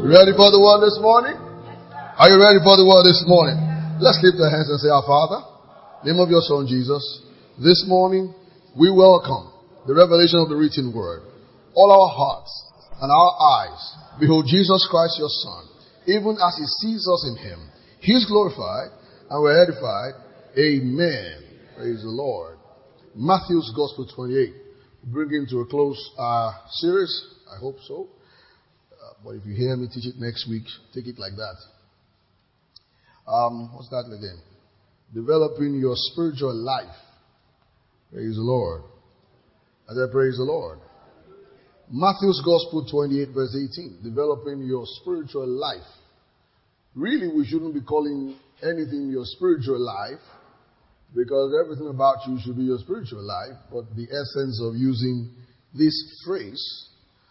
Ready for the word this morning? Are you ready for the word this morning? Let's lift our hands and say, Our Father, in the name of your Son Jesus, this morning we welcome the revelation of the written word. All our hearts and our eyes behold Jesus Christ your Son. Even as he sees us in him, he is glorified and we're edified. Amen. Praise the Lord. Matthew's Gospel 28. Bringing to a close our series. I hope so. But if you hear me teach it next week, take it like that. What's that again? Developing your spiritual life. Praise the Lord. I said, praise the Lord. Matthew's Gospel 28 verse 18. Developing your spiritual life. Really, we shouldn't be calling anything your spiritual life, because everything about you should be your spiritual life. But the essence of using this phrase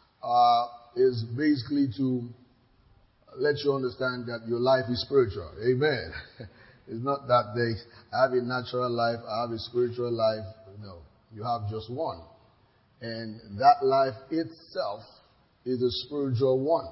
is basically to let you understand that your life is spiritual. Amen. It's not that I have a natural life, I have a spiritual life. No, you have just one. And that life itself is a spiritual one.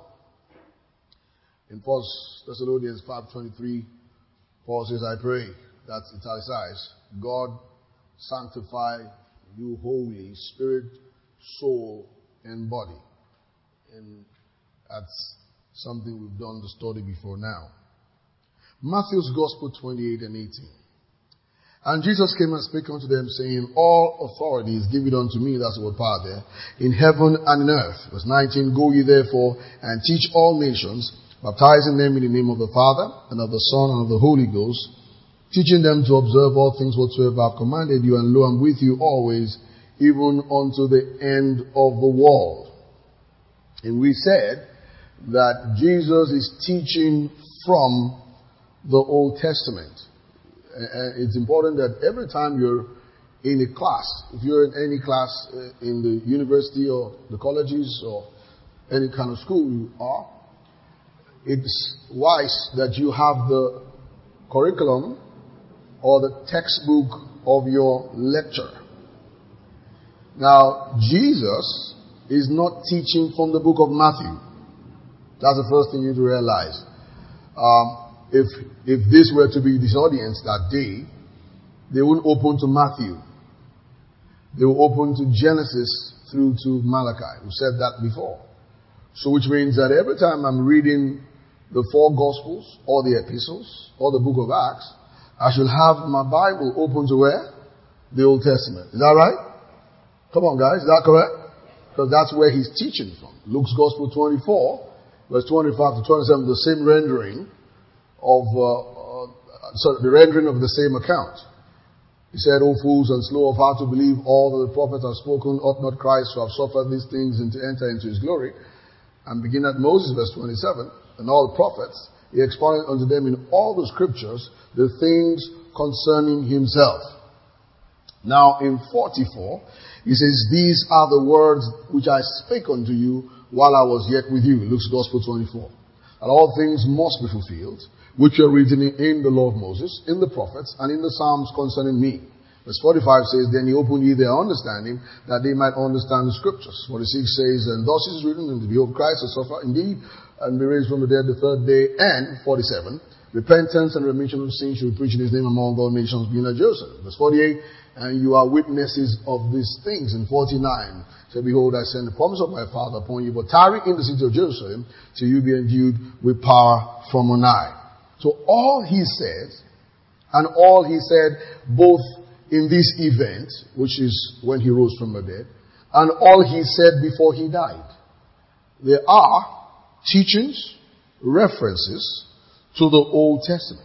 In 1 Thessalonians 5:23, Paul says, I pray, that's italicized, God sanctify you wholly, spirit, soul, and body. And that's something we've done the study before now. Matthew's Gospel 28 and 18. And Jesus came and spake unto them, saying, All authority is given unto me, that's the word power there, in heaven and in earth. Verse 19, Go ye therefore and teach all nations, baptizing them in the name of the Father, and of the Son, and of the Holy Ghost, teaching them to observe all things whatsoever I have commanded you, and lo, I'm with you always, even unto the end of the world. And we said that Jesus is teaching from the Old Testament. And it's important that every time you're in a class, if you're in any class in the university or the colleges or any kind of school you are, it's wise that you have the curriculum or the textbook of your lecture. Now, Jesus is not teaching from the book of Matthew. That's the first thing you need to realize. If this were to be this audience that day, they wouldn't open to Matthew. They will open to Genesis through to Malachi. We said that before. So which means that every time I'm reading the four Gospels or the epistles or the book of Acts, I should have my Bible open to where? The Old Testament. Is that right? Come on, guys. Is that correct? Because that's where he's teaching from. Luke's Gospel 24, verse 25 to 27, the same rendering of, the rendering of the same account. He said, O fools and slow of heart to believe all that the prophets have spoken, ought not Christ to have suffered these things and to enter into his glory? And begin at Moses, verse 27, and all the prophets, he expounded unto them in all the scriptures the things concerning himself. Now in 44, he says, These are the words which I spake unto you while I was yet with you. Luke's Gospel 24. And all things must be fulfilled, which are written in the law of Moses, in the prophets, and in the Psalms concerning me. Verse 45 says, Then he opened ye their understanding, that they might understand the scriptures. 46 says, And thus it is written, And behold, Christ will suffer indeed, and be raised from the dead the third day. And 47, repentance and remission of sins should be preached in his name among all nations, beginning at Jerusalem. Verse 48, and you are witnesses of these things. In 49, say, Behold, I send the promise of my Father upon you, but tarry in the city of Jerusalem, till you be endued with power from on high. So all he says, and all he said, both in this event, which is when he rose from the dead, and all he said before he died, there are teachings, references to the Old Testament.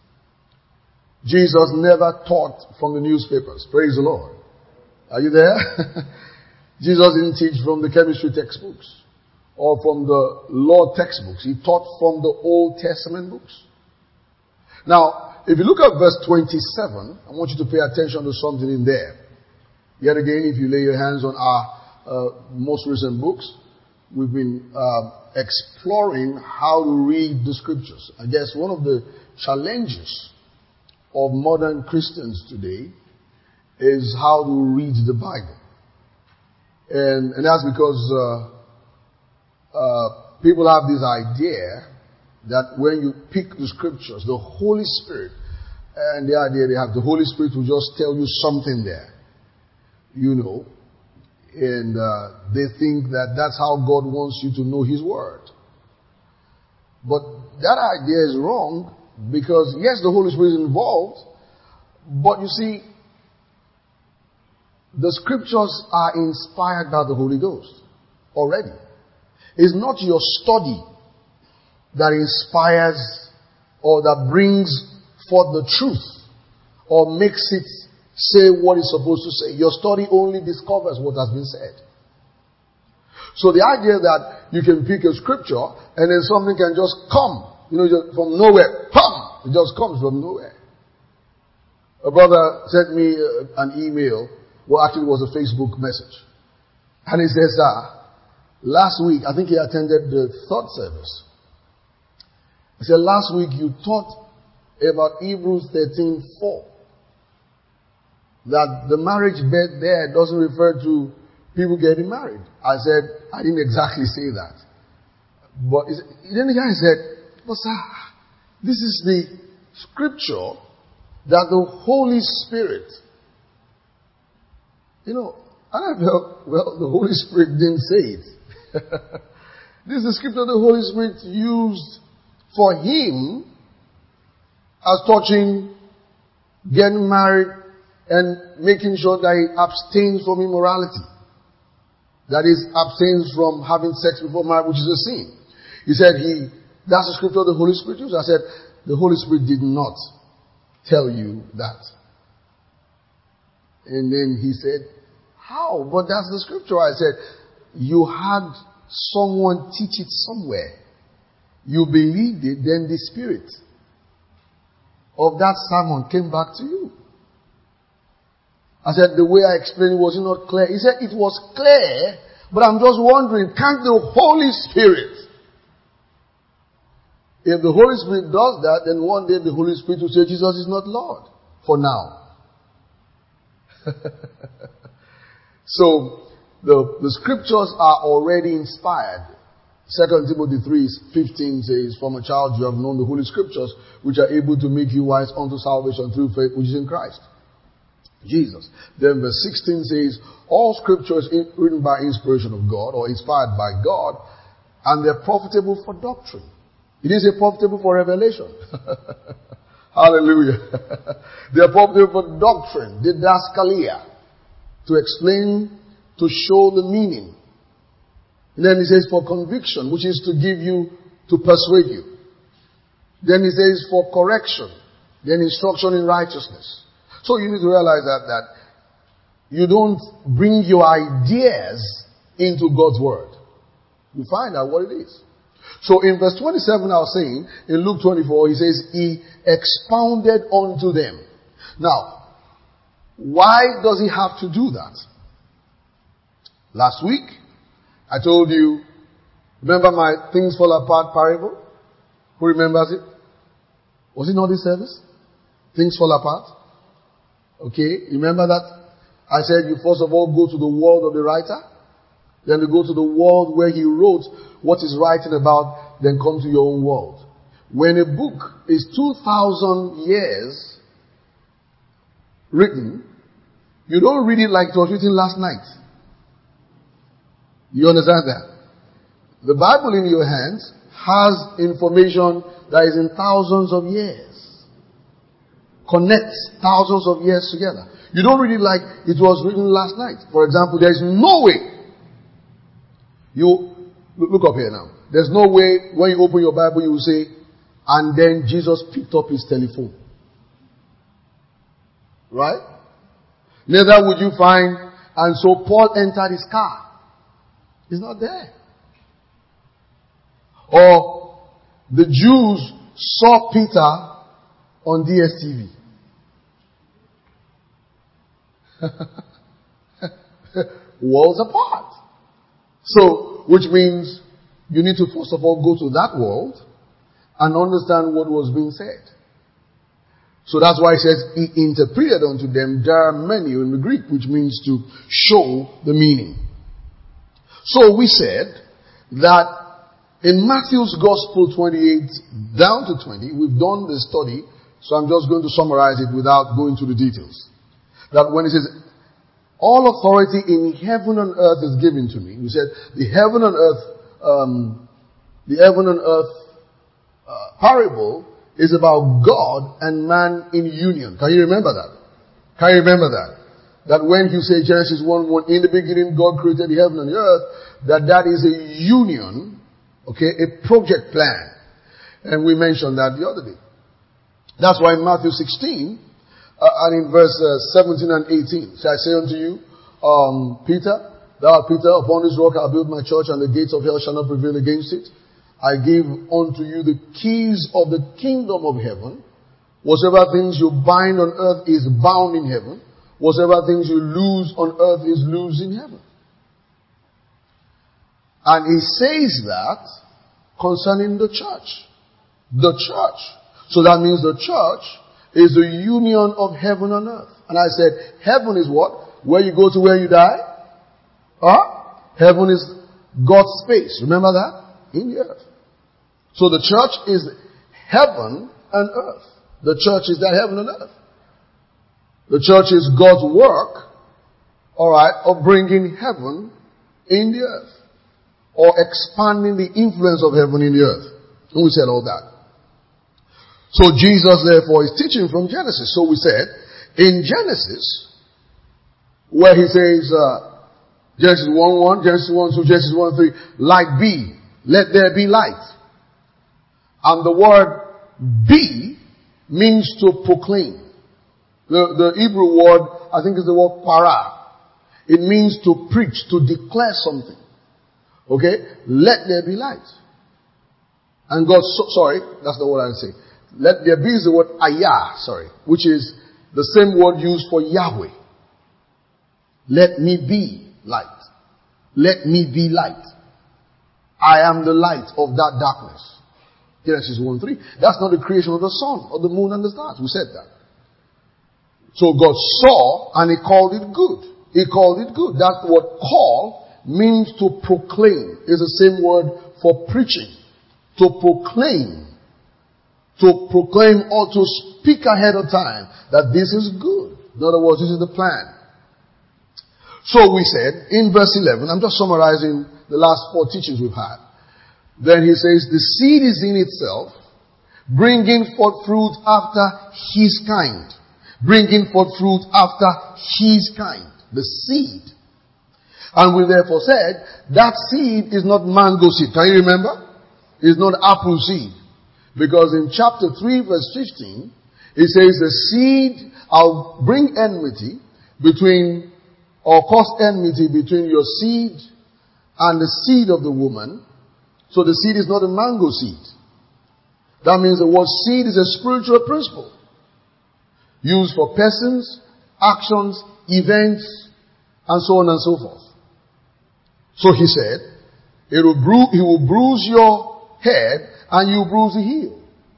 Jesus never taught from the newspapers. Praise the Lord. Are you there? Jesus didn't teach from the chemistry textbooks or from the law textbooks. He taught from the Old Testament books. Now, if you look at verse 27, I want you to pay attention to something in there. Yet again, if you lay your hands on our most recent books, we've been exploring how to read the scriptures. I guess one of the challenges of modern Christians today is how to read the Bible. And that's because people have this idea that when you pick the scriptures, the Holy Spirit, and the idea they have, the Holy Spirit will just tell you something there. You know. And they think that that's how God wants you to know His Word. But that idea is wrong, because yes, the Holy Spirit is involved, but you see, the scriptures are inspired by the Holy Ghost already. It's not your study that inspires or that brings forth the truth or makes it say what it's supposed to say. Your study only discovers what has been said. So the idea that you can pick a scripture and then something can just come, just from nowhere. It just comes from nowhere. A brother sent me an email. Well, actually it was a Facebook message. And he says, last week, I think he attended the third service. He said, last week you taught about Hebrews 13:4. That the marriage bed there doesn't refer to people getting married. I said, I didn't exactly say that. But then the guy said, but sir, this is the scripture that the Holy Spirit, and I felt, well, the Holy Spirit didn't say it. This is the scripture the Holy Spirit used for him as touching getting married and making sure that he abstains from immorality. That is, abstains from having sex before marriage, which is a sin. He said that's the scripture the Holy Spirit used. I said, the Holy Spirit did not tell you that. And then he said, how? But that's the scripture. I said, you had someone teach it somewhere. You believed it, then the spirit of that sermon came back to you. I said, the way I explained it, was it not clear? He said, it was clear, but I'm just wondering, can't the Holy Spirit, if the Holy Spirit does that, then one day the Holy Spirit will say, Jesus is not Lord. For now. So, the scriptures are already inspired. 2 Timothy 3:15 says, from a child you have known the Holy Scriptures, which are able to make you wise unto salvation through faith which is in Christ Jesus. Then verse 16 says, all scripture is written by inspiration of God, or inspired by God, and they're profitable for doctrine. It is profitable for revelation. Hallelujah. They're profitable for doctrine, didaskalia, to explain, to show the meaning. And then he says for conviction, which is to give you, to persuade you. Then he says for correction, then instruction in righteousness. So you need to realize that you don't bring your ideas into God's word. You find out what it is. So in verse 27 I was saying, in Luke 24, he says, he expounded unto them. Now, why does he have to do that? Last week, I told you, remember my things fall apart parable? Who remembers it? Was it not this service? Things fall apart? Okay, remember that? I said you first of all go to the world of the writer, then you go to the world where he wrote what he's writing about, then come to your own world. When a book is 2,000 years written, you don't read it like it was written last night. You understand that? The Bible in your hands has information that is in thousands of years. Connects thousands of years together. You don't read it like it was written last night. For example, there is no way. You look up here now. There's no way when you open your Bible you will say, and then Jesus picked up his telephone. Right? Neither would you find, and so Paul entered his car. It's not there. Or the Jews saw Peter on DSTV. Worlds apart. So, which means you need to first of all go to that world and understand what was being said. So that's why it says, he interpreted unto them, there are many in the Greek, which means to show the meaning. So we said that In Matthew's Gospel 28 down to 20, we've done the study, so I'm just going to summarize it without going to the details. That when it says, all authority in heaven and earth is given to me. We said the heaven and earth parable is about God and man in union. Can you remember that? Can you remember that? That when you say Genesis 1:1, in the beginning God created the heaven and the earth, that is a union, okay, a project plan. And we mentioned that the other day. That's why in Matthew 16, and in verse 17 and 18, shall I say unto you, Peter, thou art Peter, upon this rock I'll build my church, and the gates of hell shall not prevail against it. I give unto you the keys of the kingdom of heaven. Whatsoever things you bind on earth is bound in heaven. Whatsoever things you loose on earth is loose in heaven. And he says that concerning the church. The church. So that means the church is the union of heaven and earth. And I said, heaven is what? Where you go to where you die? Heaven is God's space. Remember that? In the earth. So the church is heaven and earth. The church is that heaven and earth. The church is God's work, alright, of bringing heaven in the earth. Or expanding the influence of heaven in the earth. And we said all that. So Jesus therefore is teaching from Genesis. So we said, in Genesis, where he says, Genesis 1:1, Genesis 1:2, Genesis 1:3, light be, let there be light. And the word be means to proclaim. The Hebrew word, I think is the word para. It means to preach, to declare something. Okay? Let there be light. And God, sorry, that's the word I say. Let there be is the word ayah, which is the same word used for Yahweh. Let me be light. Let me be light. I am the light of that darkness. Genesis 1:3. That's not the creation of the sun or the moon and the stars. We said that. So God saw and he called it good. He called it good. That word call means to proclaim. It's the same word for preaching. To proclaim. To proclaim or to speak ahead of time that this is good. In other words, this is the plan. So we said in verse 11, I'm just summarizing the last 4 teachings we've had. Then he says, the seed is in itself, bringing forth fruit after his kind. Bringing forth fruit after his kind. The seed. And we therefore said, that seed is not mango seed. Can you remember? It's not apple seed. Because in chapter 3 verse 15, it says the seed, I'll bring enmity between, or cause enmity between your seed and the seed of the woman. So the seed is not a mango seed. That means the word seed is a spiritual principle. Used for persons, actions, events, and so on and so forth. So he said, he will bruise your head and you bruise the heel.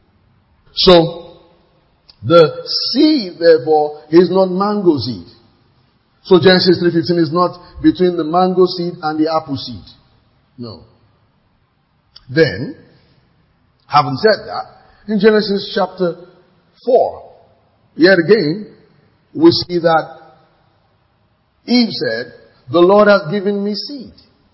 So, the seed, therefore, is not mango seed. So Genesis 3:15 is not between the mango seed and the apple seed. No. Then, having said that, in Genesis chapter 4, yet again, we see that Eve said, the Lord has given me seed.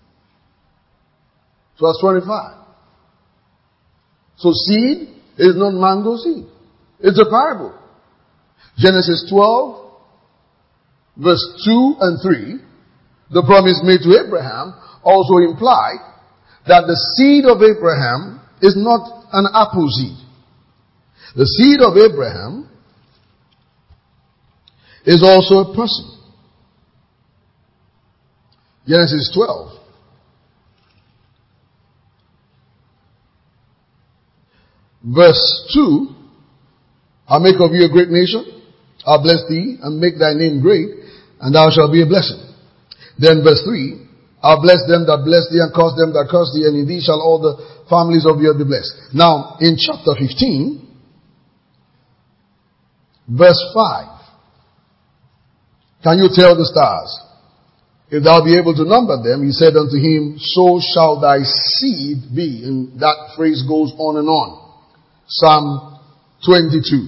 So that's 25. So seed is not mango seed. It's a parable. Genesis 12, verse 2 and 3, the promise made to Abraham also implied that the seed of Abraham is not an apple seed. The seed of Abraham is also a person. Genesis 12. Verse 2, I'll make of you a great nation. I'll bless thee and make thy name great, and thou shalt be a blessing. Then verse 3, I'll bless them that bless thee and curse them that curse thee, and in thee shall all the families of the earth be blessed. Now, in chapter 15, verse 5, can you tell the stars? if thou be able to number them, he said unto him, so shall thy seed be. And that phrase goes on and on. Psalm 22.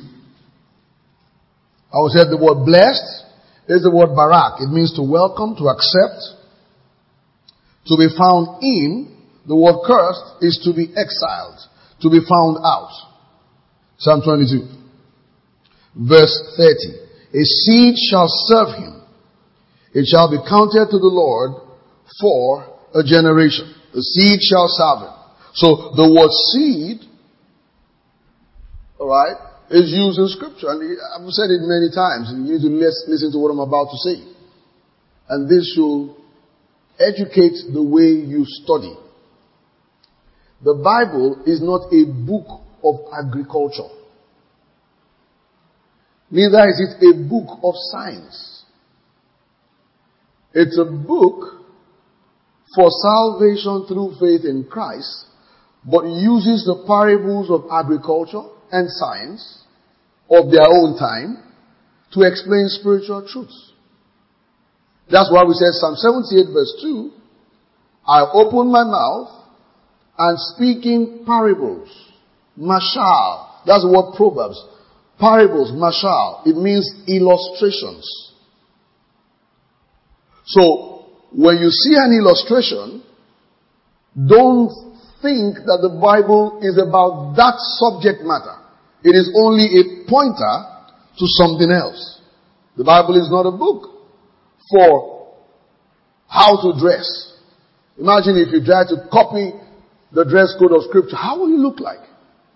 I will say the word blessed is the word barak. It means to welcome, to accept, to be found in. The word cursed is to be exiled, to be found out. Psalm 22. Verse 30. A seed shall serve him. It shall be counted to the Lord for a generation. The seed shall serve him. So the word seed, alright, is used in scripture. And I've said it many times. You need to listen to what I'm about to say. And this should educate the way you study. The Bible is not a book of agriculture. Neither is it a book of science. It's a book for salvation through faith in Christ, but uses the parables of agriculture and science of their own time to explain spiritual truths. That's why we said Psalm 78 verse 2, I open my mouth and speaking parables. Mashal. That's the word Proverbs. Parables, mashal. It means illustrations. So, when you see an illustration, don't think that the Bible is about that subject matter. It is only a pointer to something else. The Bible is not a book for how to dress. Imagine if you try to copy the dress code of Scripture. How will you look like?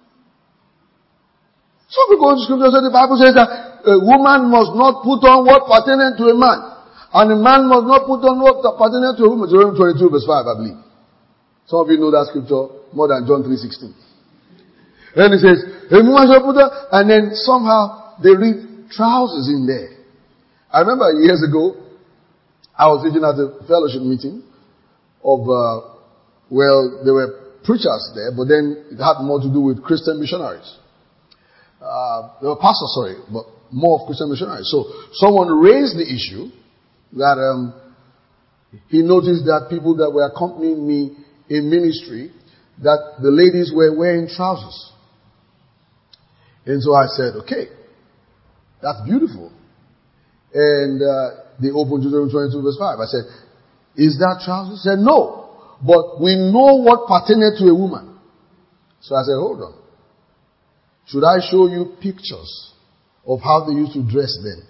Some people go to Scripture and say the Bible says that a woman must not put on what pertaineth to a man. And a man must not put on what pertaineth to a woman. Deuteronomy 22 verse 5, I believe. Some of you know that scripture more than John 3:16. Then it says, a woman shall put on, and then somehow they read trousers in there. I remember years ago, I was teaching at a fellowship meeting of, there were preachers there, but then it had more to do with Christian missionaries. They were pastors, but more of Christian missionaries. So someone raised the issue that he noticed that people that were accompanying me in ministry, that the ladies were wearing trousers. And so I said, okay, that's beautiful. And they opened Deuteronomy 22 verse 5. I said, is that trousers? He said, no. But we know what pertaineth to a woman. So I said, hold on. Should I show you pictures of how they used to dress then?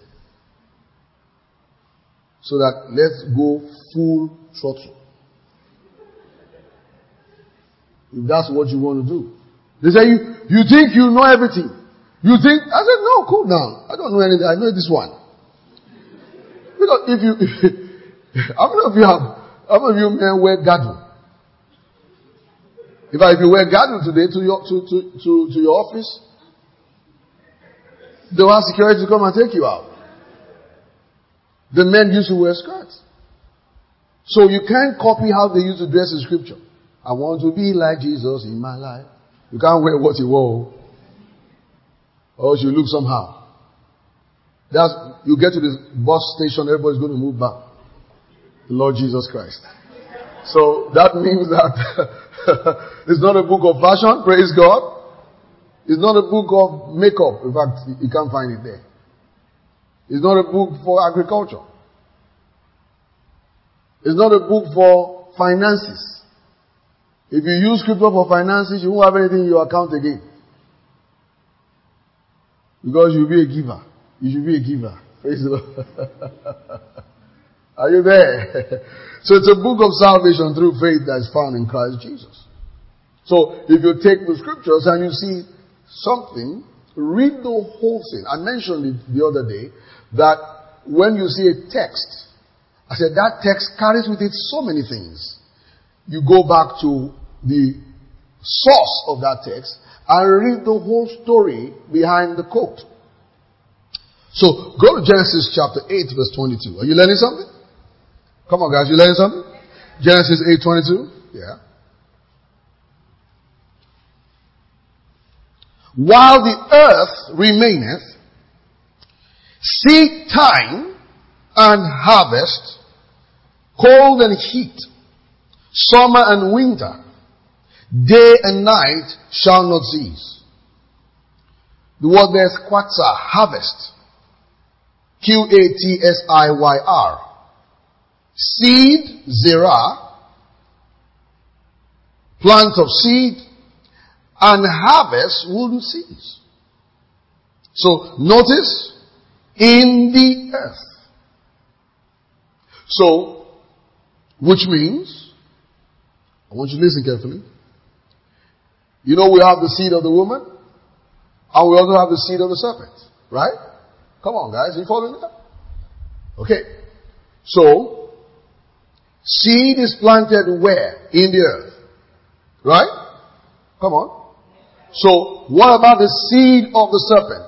So that let's go full throttle. If that's what you want to do. They say, you think you know everything. You think, I said, no, cool down. I don't know anything. I know this one. Because if you, how many of you men wear girdle? If you wear girdle today to your office, they will have security to come and take you out. The men used to wear skirts. So you can't copy how they used to dress in scripture. I want to be like Jesus in my life. You can't wear what he wore. Or else you look somehow. You get to the bus station, everybody's going to move back. The Lord Jesus Christ. So that means that it's not a book of fashion, praise God. It's not a book of makeup. In fact, you can't find it there. It's not a book for agriculture. It's not a book for finances. If you use scripture for finances, you won't have anything in your account again. Because you'll be a giver. You should be a giver. Praise the Lord. Are you there? So it's a book of salvation through faith that is found in Christ Jesus. So if you take the scriptures and you see something, read the whole thing. I mentioned it the other day that when you see a text, I said that text carries with it so many things. You go back to the source of that text and read the whole story behind the quote. So go to Genesis chapter 8 verse 22. Are you learning something? Come on guys, you learning something? Genesis 8:22. Yeah. While the earth remaineth, seed time and harvest, cold and heat, summer and winter, day and night shall not cease. The word there is quatsar, harvest. Quatsiyr. Seed, zerah, plant of seed, and harvest wouldn't cease. So notice, in the earth. So, which means, I want you to listen carefully. You know we have the seed of the woman, and we also have the seed of the serpent, right? Come on guys, are you following that? Okay. So, seed is planted where? In the earth. Right? Come on. So, what about the seed of the serpent?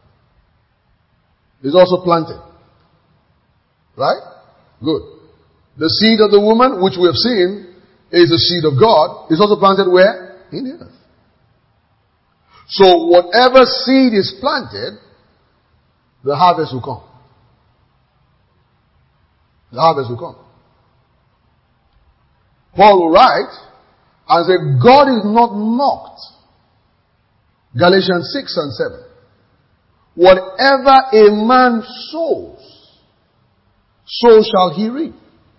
Is also planted. Right? Good. The seed of the woman, which we have seen, is the seed of God, is also planted where? In the earth. So, whatever seed is planted, the harvest will come. The harvest will come. Paul will write and say, God is not mocked. Galatians 6 and 7. Whatever a man sows, so shall he reap.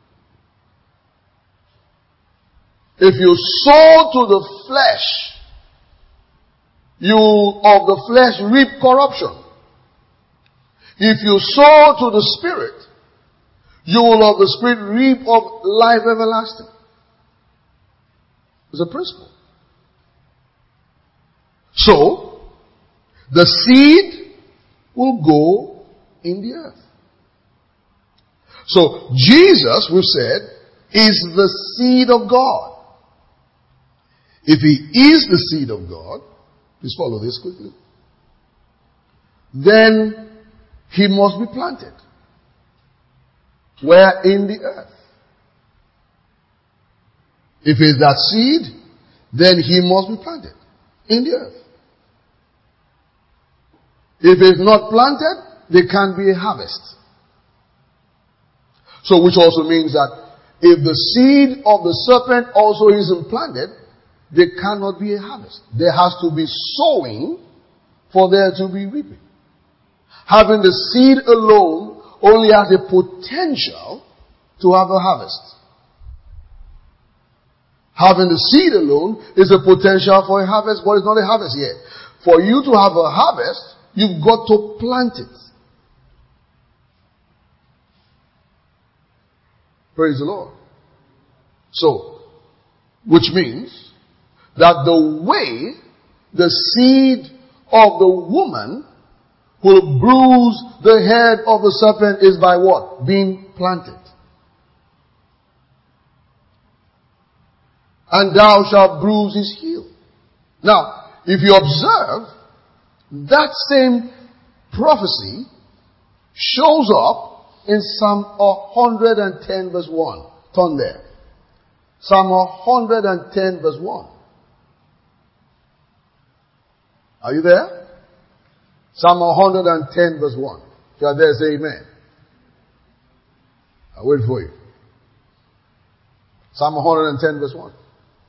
If you sow to the flesh, you of the flesh reap corruption. If you sow to the Spirit, you will of the Spirit reap of life everlasting. It's a principle. So, the seed will go in the earth. So, Jesus, we've said, is the seed of God. If he is the seed of God, please follow this quickly, then he must be planted. Where? In the earth. If it's that seed, then he must be planted in the earth. If it's not planted, there can't be a harvest. So which also means that if the seed of the serpent also isn't planted, there cannot be a harvest. There has to be sowing for there to be reaping. Having the seed alone only has a potential to have a harvest. Having the seed alone is a potential for a harvest, but it's not a harvest yet. For you to have a harvest, you've got to plant it. Praise the Lord. So, which means that the way the seed of the woman will bruise the head of the serpent is by what? Being planted. And thou shalt bruise his heel. Now, if you observe, that same prophecy shows up in Psalm 110 verse 1. Turn there. Psalm 110 verse 1. Are you there? Psalm 110 verse 1. If you are there, say amen. I'll wait for you. Psalm 110 verse 1.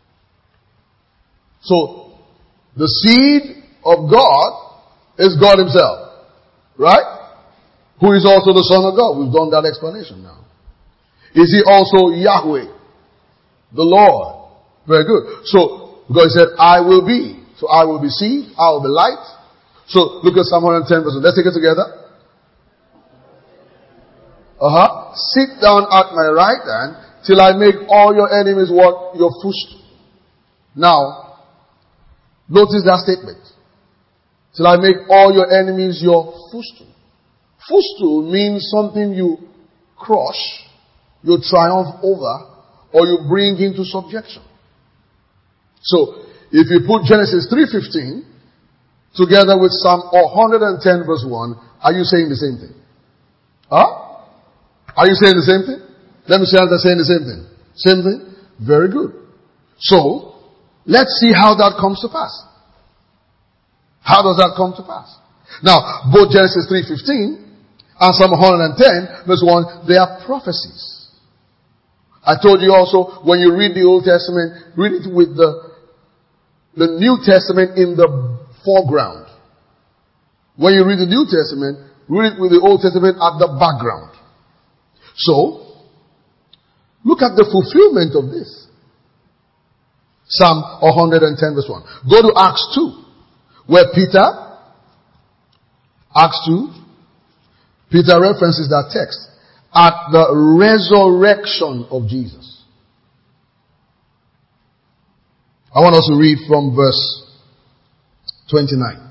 So, the seed of God is God himself. Right? Who is also the Son of God. We've done that explanation now. Is he also Yahweh? The Lord. Very good. So, God said, I will be. So I will be seed, I will be light. So look at Psalm 110 verse 1. Let's take it together. Sit down at my right hand till I make all your enemies what? Your footstool. Now, notice that statement. Till I make all your enemies your footstool. Footstool means something you crush, you triumph over, or you bring into subjection. So, if you put Genesis 3:15 together with Psalm 110 verse 1, are you saying the same thing? Are you saying the same thing? Let me see how they're saying the same thing. Same thing? Very good. So, let's see how that comes to pass. How does that come to pass? Now, both Genesis 3:15 and Psalm 110 verse 1, they are prophecies. I told you also, when you read the Old Testament, read it with the New Testament in the foreground. When you read the New Testament, read it with the Old Testament at the background. So, look at the fulfillment of this. Psalm 110 verse 1. Go to Acts 2, where Acts 2, Peter references that text at the resurrection of Jesus. I want us to read from verse 29.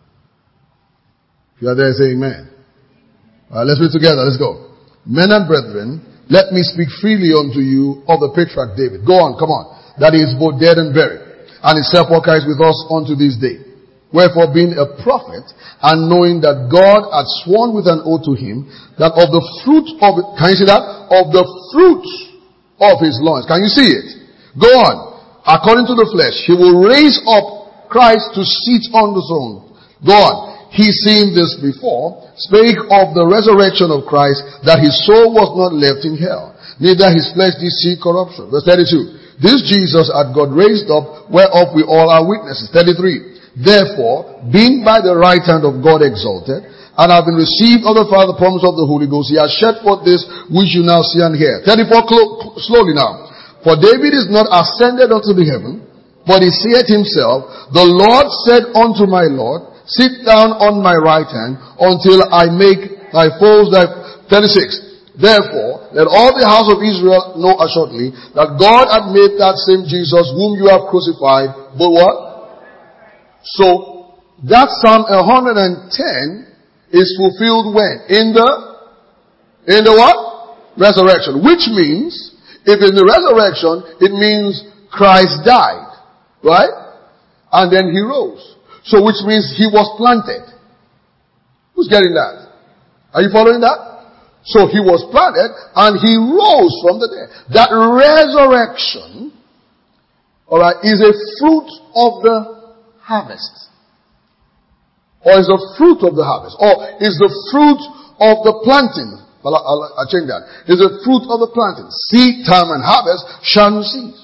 If you are there, say amen. Let's read together. Let's go. Men and brethren, let me speak freely unto you of the patriarch David. Go on, come on. That he is both dead and buried, and his sepulchre is with us unto this day. Wherefore, being a prophet, and knowing that God had sworn with an oath to him, that of the fruit of, can you see that? Of the fruit of his loins. Can you see it? Go on. According to the flesh, he will raise up Christ to sit on the throne. Go on. He, seeing this before, spake of the resurrection of Christ, that his soul was not left in hell, neither his flesh did see corruption. Verse 32. This Jesus had God raised up, whereof we all are witnesses. 33. Therefore, being by the right hand of God exalted, and having received of the Father the promise of the Holy Ghost, he has shed forth this which you now see and hear. 34. Slowly now. For David is not ascended unto the heaven, but he saith himself, the Lord said unto my Lord, sit down on my right hand until I make thy foes thy... 36. Therefore, let all the house of Israel know assuredly that God had made that same Jesus whom you have crucified, but what? So, that Psalm 110 is fulfilled when? In the what? Resurrection. Which means, if in the resurrection, it means Christ died. Right? And then he rose. So which means he was planted. Who's getting that? Are you following that? So he was planted and he rose from the dead. That resurrection, alright, is a fruit of the harvest. Or is a fruit of the harvest. Or is the fruit of the planting. I'll change that. Is a fruit of the planting. Seed, time, and harvest shall not cease.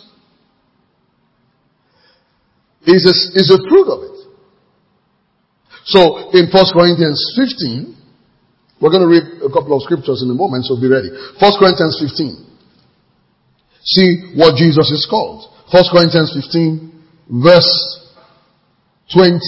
Is a fruit of it. So, in 1 Corinthians 15, we're going to read a couple of scriptures in a moment, so be ready. 1 Corinthians 15. See what Jesus is called. 1 Corinthians 15, verse 20.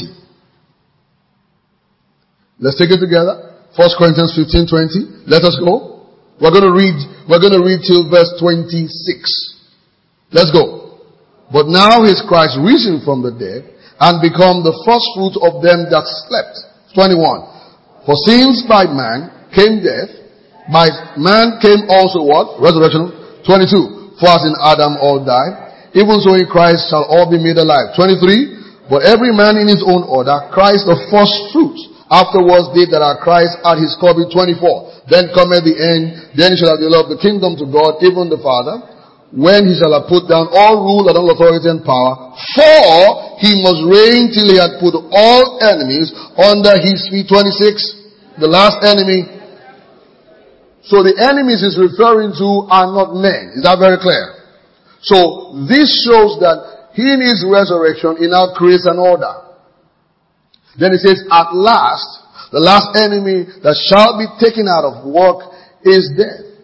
Let's take it together. 1 Corinthians 15, 20. Let us go. We're going to read till verse 26. Let's go. But now is Christ risen from the dead, and become the first fruit of them that slept. 21. For since by man came death, by man came also what? Resurrection. 22. For as in Adam all die, even so in Christ shall all be made alive. 23. But every man in his own order, Christ the first fruits. Afterwards they that are Christ at his coming. 24. Then cometh the end, then shall have developed the kingdom to God, even the Father, when he shall have put down all rule and all authority and power, for he must reign till he had put all enemies under his feet. 26. The last enemy. So the enemies is referring to are not men. Is that very clear? So this shows that he in his resurrection, he now creates an order. Then it says, at last, the last enemy that shall be taken out of work is death.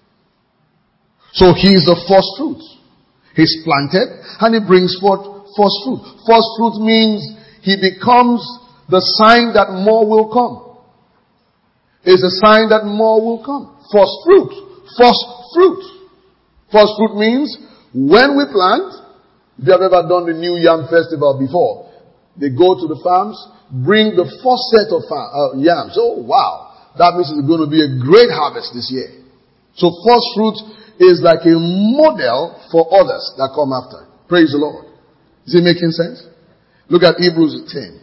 So he is the first fruit. He's planted and he brings forth first fruit. First fruit means he becomes the sign that more will come. It's a sign that more will come. First fruit. First fruit. First fruit means when we plant, if you have ever done the New Yam Festival before, they go to the farms, bring the first set of yams. Oh wow. That means it's going to be a great harvest this year. So first fruit is like a model for others that come after. Praise the Lord. Is it making sense? Look at Hebrews 10.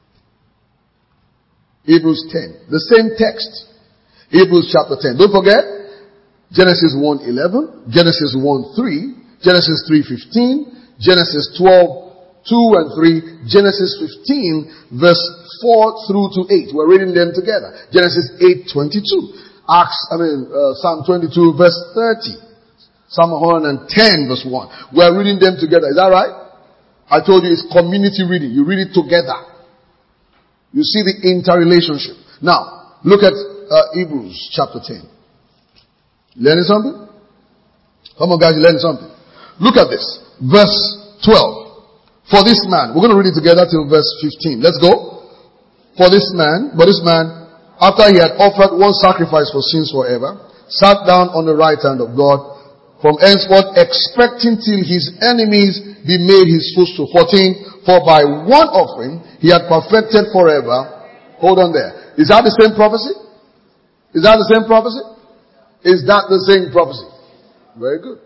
Hebrews 10. The same text. Hebrews chapter 10. Don't forget, Genesis 1:11, Genesis 1:3, Genesis 3:15, Genesis 12:2 and 3, Genesis 15 verse 4 through to 8. We're reading them together. Genesis 8:22. Psalm 22 verse 30. Psalm 110 verse 1. We're reading them together. Is that right? I told you it's community reading. You read it together. You see the interrelationship. Now, look at Hebrews chapter 10. Learning something? Come on guys, you learning something? Look at this. Verse 12. For this man, we're going to read it together till verse 15. Let's go. But this man, after he had offered one sacrifice for sins forever, sat down on the right hand of God, from henceforth expecting till his enemies be made his footstool. 14. For by one offering he had perfected forever. Hold on there. Is that the same prophecy? Is that the same prophecy? Is that the same prophecy? Very good.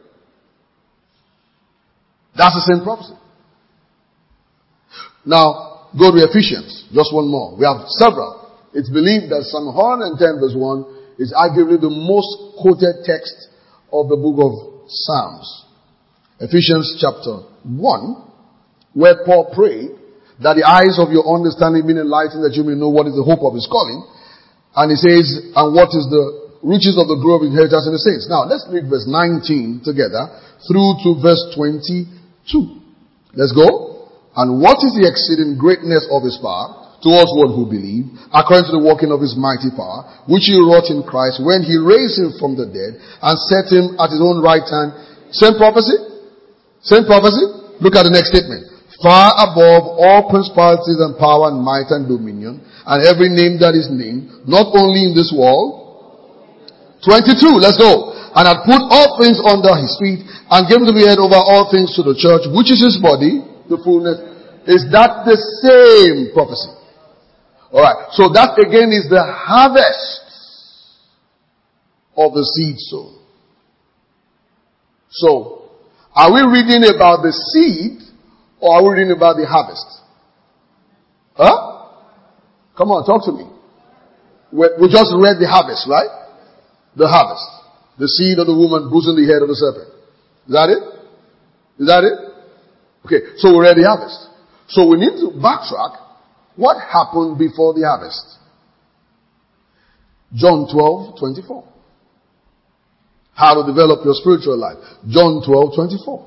That's the same prophecy. Now, go to Ephesians. Just one more. We have several. It's believed that Psalm 110 verse 1 is arguably the most quoted text of the book of Psalms. Ephesians chapter 1, where Paul prayed that the eyes of your understanding be enlightened, that you may know what is the hope of his calling. And he says, and what is the riches of the glory of inheritance in the saints. Now, let's read verse 19 together through to verse 22. Let's go. And what is the exceeding greatness of his power towards one who believe, according to the working of his mighty power, which he wrought in Christ when he raised him from the dead and set him at his own right hand. Same prophecy? Same prophecy? Look at the next statement. Far above all principalities and power and might and dominion and every name that is named, not only in this world. 22, let's go. And had put all things under his feet and given to be head over all things to the church, which is his body, the fullness. Is that the same prophecy? Alright, so that again is the harvest of the seed sown. So, are we reading about the seed or are we reading about the harvest? Huh? Come on, talk to me. We just read the harvest, right? The harvest. The seed of the woman bruising the head of the serpent. Is that it? Is that it? Okay, so we read the harvest. So we need to backtrack. What happened before the harvest? John 12:24. How to develop your spiritual life. John 12:24.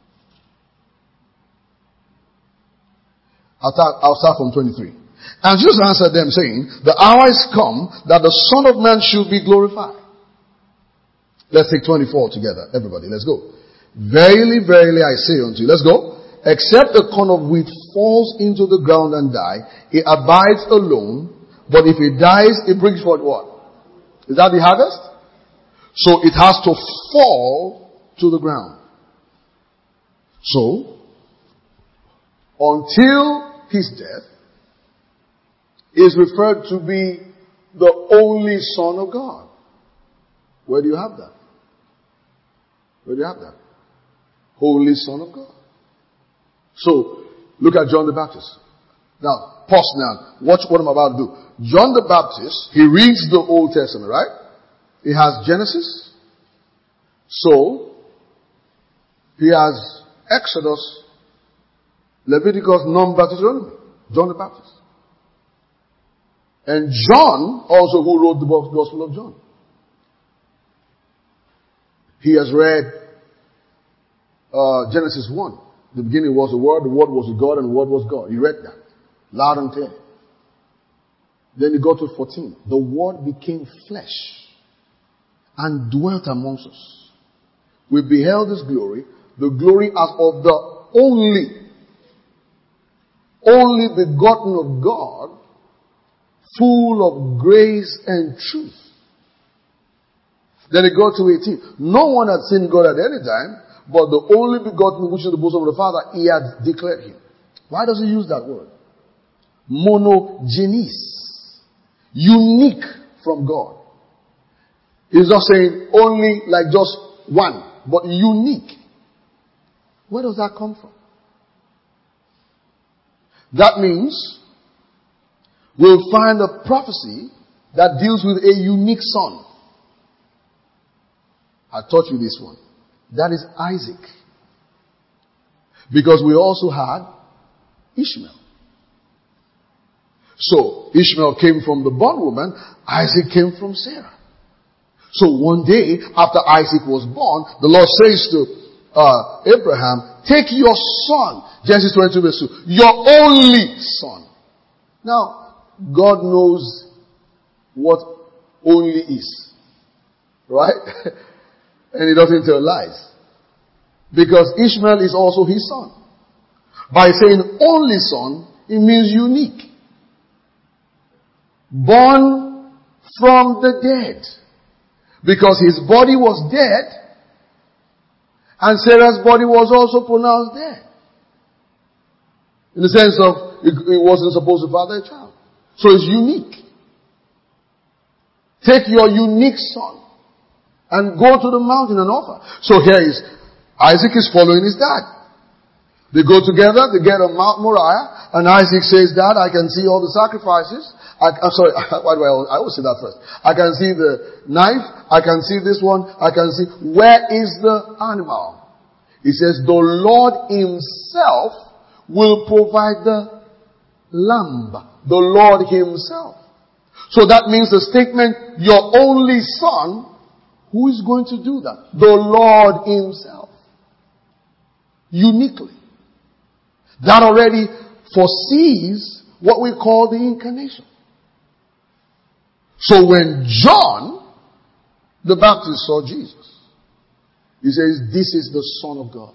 I'll start from 23. And Jesus answered them saying, the hour is come that the Son of Man should be glorified. Let's take 24 together. Everybody, let's go. Verily, verily, I say unto you, let's go. Except a corn of wheat falls into the ground and die, it abides alone. But if it dies, it brings forth what? Is that the harvest? So it has to fall to the ground. So, until his death, is referred to be the only Son of God. Where do you have that? Where do you have that? Holy Son of God. So, look at John the Baptist. Now, pause now. Watch what I'm about to do. John the Baptist, he reads the Old Testament, right? He has Genesis. So, he has Exodus, Leviticus, Numbers, Deuteronomy. John the Baptist. And John, also who wrote the Gospel of John. He has read Genesis 1. The beginning was the Word was with God, and the Word was God. He read that. Loud and clear. Then you go to 14. The Word became flesh and dwelt amongst us. We beheld his glory, the glory as of the only begotten of God, full of grace and truth. Then it goes to 18. No one had seen God at any time, but the only begotten, which is the bosom of the Father, he had declared him. Why does he use that word? Monogenes. Unique from God. He's not saying only like just one, but unique. Where does that come from? That means we'll find a prophecy that deals with a unique son. I taught you this one. That is Isaac. Because we also had Ishmael. So, Ishmael came from the bondwoman, Isaac came from Sarah. So one day, after Isaac was born, the Lord says to Abraham, take your son, Genesis 22 verse 2, your only son. Now, God knows what only is. Right? And he doesn't tell lies. Because Ishmael is also his son. By saying only son, it means unique. Born from the dead. Because his body was dead, and Sarah's body was also pronounced dead. In the sense of, it wasn't supposed to father a child. So it's unique. Take your unique son and go to the mountain and offer. So here is, Isaac is following his dad. They go together, they get on Mount Moriah, and Isaac says, Dad, I can see all the sacrifices. I'm sorry, why do I always say that first? I can see the knife, I can see this one, I can see, where is the animal? He says, the Lord himself will provide the lamb. The Lord himself. So that means the statement, your only son, who is going to do that? The Lord himself. Uniquely. That already foresees what we call the incarnation. So when John the Baptist saw Jesus, he says, this is the Son of God.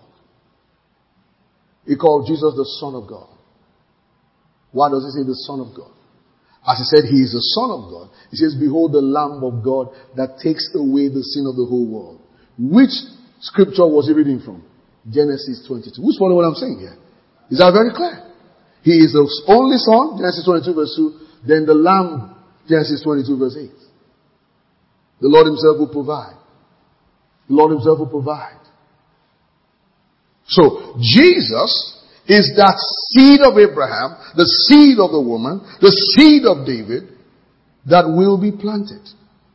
He called Jesus the Son of God. Why does he say the Son of God? As he said, he is the Son of God. He says, behold the Lamb of God that takes away the sin of the whole world. Which scripture was he reading from? Genesis 22. Who's following what I'm saying here? Is that very clear? He is the only son, Genesis 22 verse 2. Then the Lamb, Genesis 22 verse 8. The Lord himself will provide. The Lord himself will provide. So, Jesus is that seed of Abraham, the seed of the woman, the seed of David, that will be planted.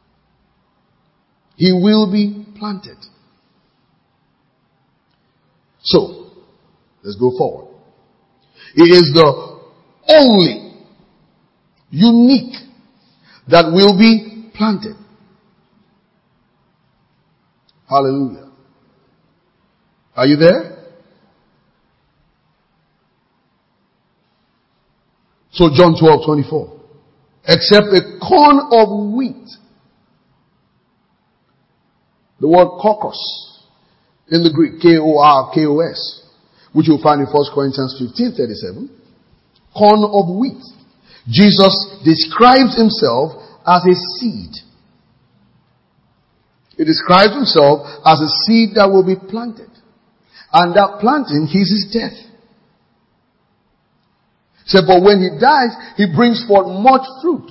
He will be planted. So, let's go forward. He is the only, unique, that will be planted. Hallelujah. Are you there? So John 12:24. Except a corn of wheat. The word kokos in the Greek, K-O-R-K-O-S, which you'll find in 1 Corinthians 15:37. Corn of wheat. Jesus describes himself as a seed. He describes himself as a seed that will be planted. And that planting is his death. He said, but when he dies, he brings forth much fruit.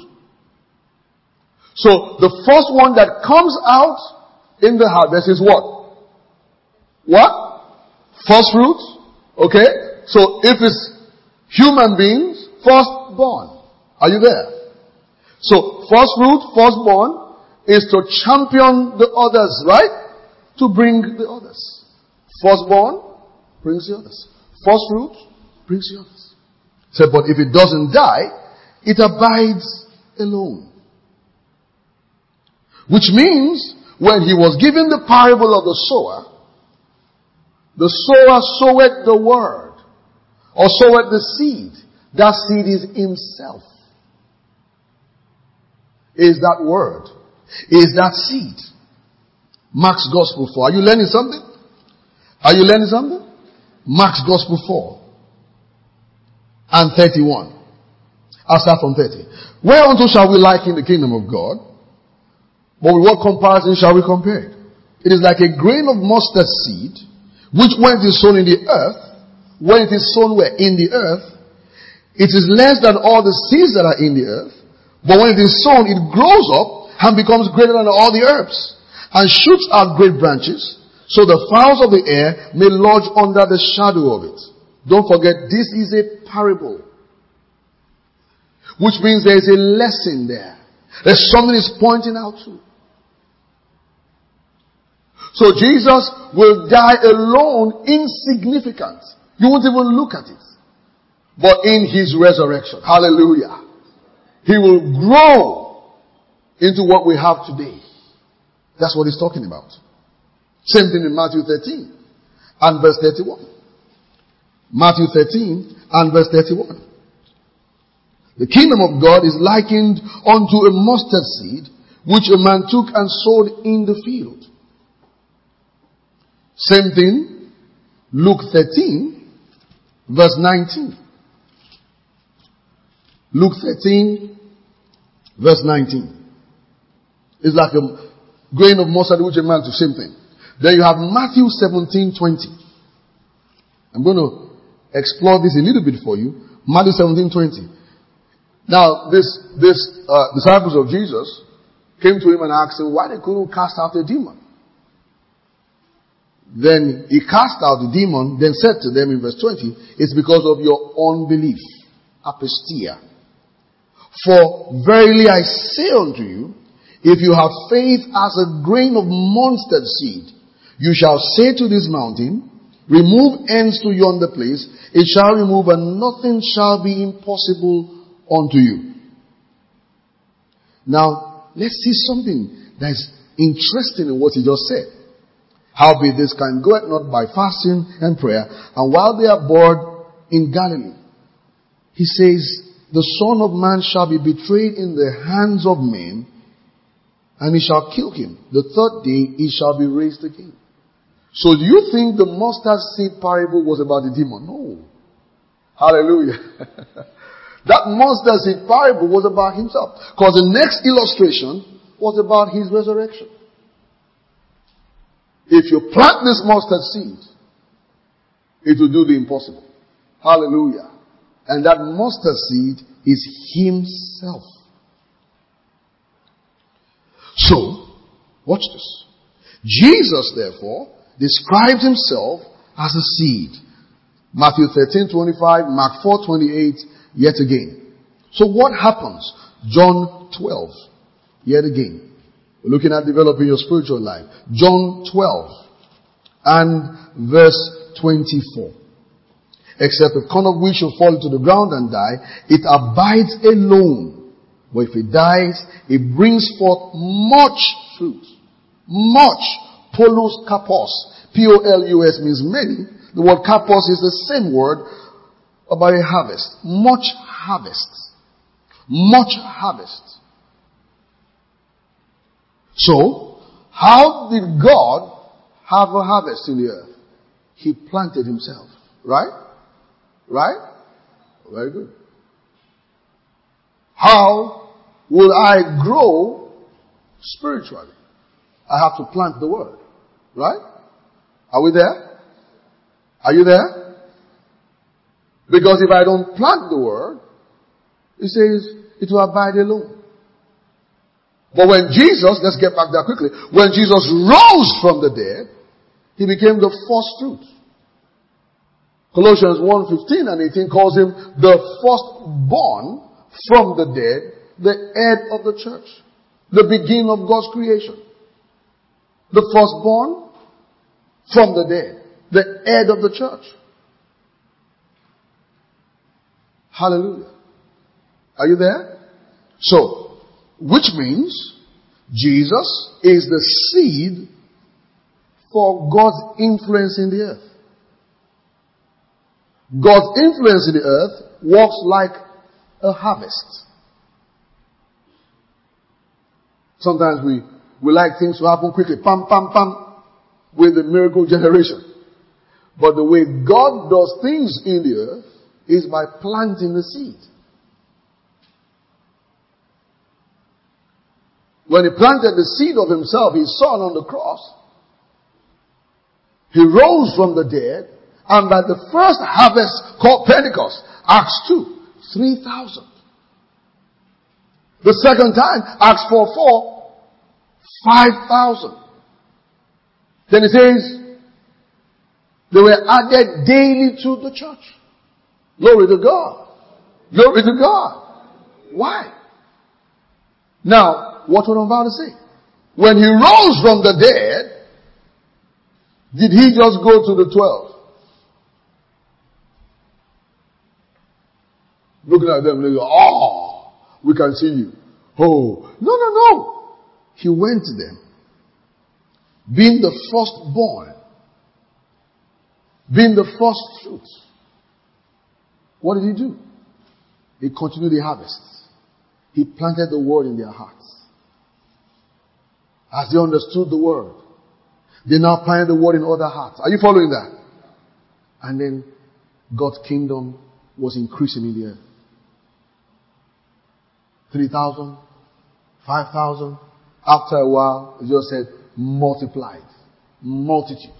So the first one that comes out in the harvest is what? What? First fruit. Okay? So if it's human beings, firstborn. Are you there? So first fruit, firstborn, is to champion the others, right? To bring the others. Firstborn brings the others. First fruit brings the others. Said, but if it doesn't die, it abides alone. Which means, when he was given the parable of the sower soweth the word, or soweth the seed. That seed is himself. Is that word. Is that seed. Mark's Gospel 4. Are you learning something? Are you learning something? Mark's Gospel 4 and 31. I'll start from 30. Whereunto shall we liken the kingdom of God? But with what comparison shall we compare it? It is like a grain of mustard seed, which when it is sown in the earth, when it is sown where? In the earth, it is less than all the seeds that are in the earth. But when it is sown, it grows up and becomes greater than all the herbs, and shoots out great branches, so the fowls of the air may lodge under the shadow of it. Don't forget, this is a parable. Which means there is a lesson there. There's something he's pointing out to. So Jesus will die alone, insignificant. You won't even look at it. But in his resurrection, hallelujah, he will grow into what we have today. That's what he's talking about. Same thing in Matthew 13 and verse 31. Matthew 13 and verse 31. The kingdom of God is likened unto a mustard seed, which a man took and sowed in the field. Same thing, Luke 13, verse 19. Luke 13, verse 19. It's like a grain of mustard which a man took, same thing. Then you have Matthew 17, 20. I'm going to explore this a little bit for you. Matthew 17, 20. Now, this disciples of Jesus came to him and asked him why they couldn't cast out a demon. Then he cast out the demon, then said to them in verse 20, it's because of your unbelief. Apistia. For verily I say unto you, if you have faith as a grain of mustard seed, you shall say to this mountain, remove hence to yonder place, it shall remove, and nothing shall be impossible unto you. Now, let's see something that is interesting in what he just said. Howbeit this kind goeth not by fasting and prayer, and while they are bored in Galilee. He says, the Son of Man shall be betrayed in the hands of men, and he shall kill him. The third day he shall be raised again. So do you think the mustard seed parable was about the demon? No. Hallelujah. That mustard seed parable was about himself. Because the next illustration was about his resurrection. If you plant this mustard seed, it will do the impossible. Hallelujah. And that mustard seed is himself. So, watch this. Jesus, therefore, described himself as a seed. Matthew 13:25, Mark 4:28, yet again. So what happens? John 12, yet again. We're looking at developing your spiritual life. John 12 and verse 24. Except a corn of wheat shall fall into the ground and die, it abides alone. But if it dies, it brings forth much fruit. Much. Polus kapos. P-O-L-U-S means many. The word kapos is the same word about a harvest. Much harvest. Much harvest. So, how did God have a harvest in the earth? He planted himself. Right? Right? Very good. How will I grow spiritually? I have to plant the word. Right? Are we there? Are you there? Because if I don't plant the word, it says it will abide alone. But when Jesus, let's get back there quickly, when Jesus rose from the dead, he became the first fruit. Colossians 1:15 and 18 calls him the firstborn from the dead, the head of the church, the beginning of God's creation. The firstborn from the dead, the head of the church. Hallelujah. Are you there? So, which means Jesus is the seed for God's influence in the earth. God's influence in the earth works like a harvest. Sometimes we like things to happen quickly. Pam, pam, pam. With the miracle generation. But the way God does things in the earth is by planting the seed. When he planted the seed of himself, his son on the cross, he rose from the dead, and by the first harvest called Pentecost, Acts 2, 3,000. The second time, Acts 4:4, 5,000. Then it says, they were added daily to the church. Glory to God. Glory to God. Why? Now, what I'm about to say. When he rose from the dead, did he just go to the 12? Looking at them, they go, oh, we can see you. Oh, no. He went to them being the firstborn, being the first fruits. What did he do? He continued the harvest. He planted the word in their hearts. As they understood the word, they now planted the word in other hearts. Are you following that? And then God's kingdom was increasing in the earth. 3,000, 5,000. After a while, it just said multiplied. Multitudes.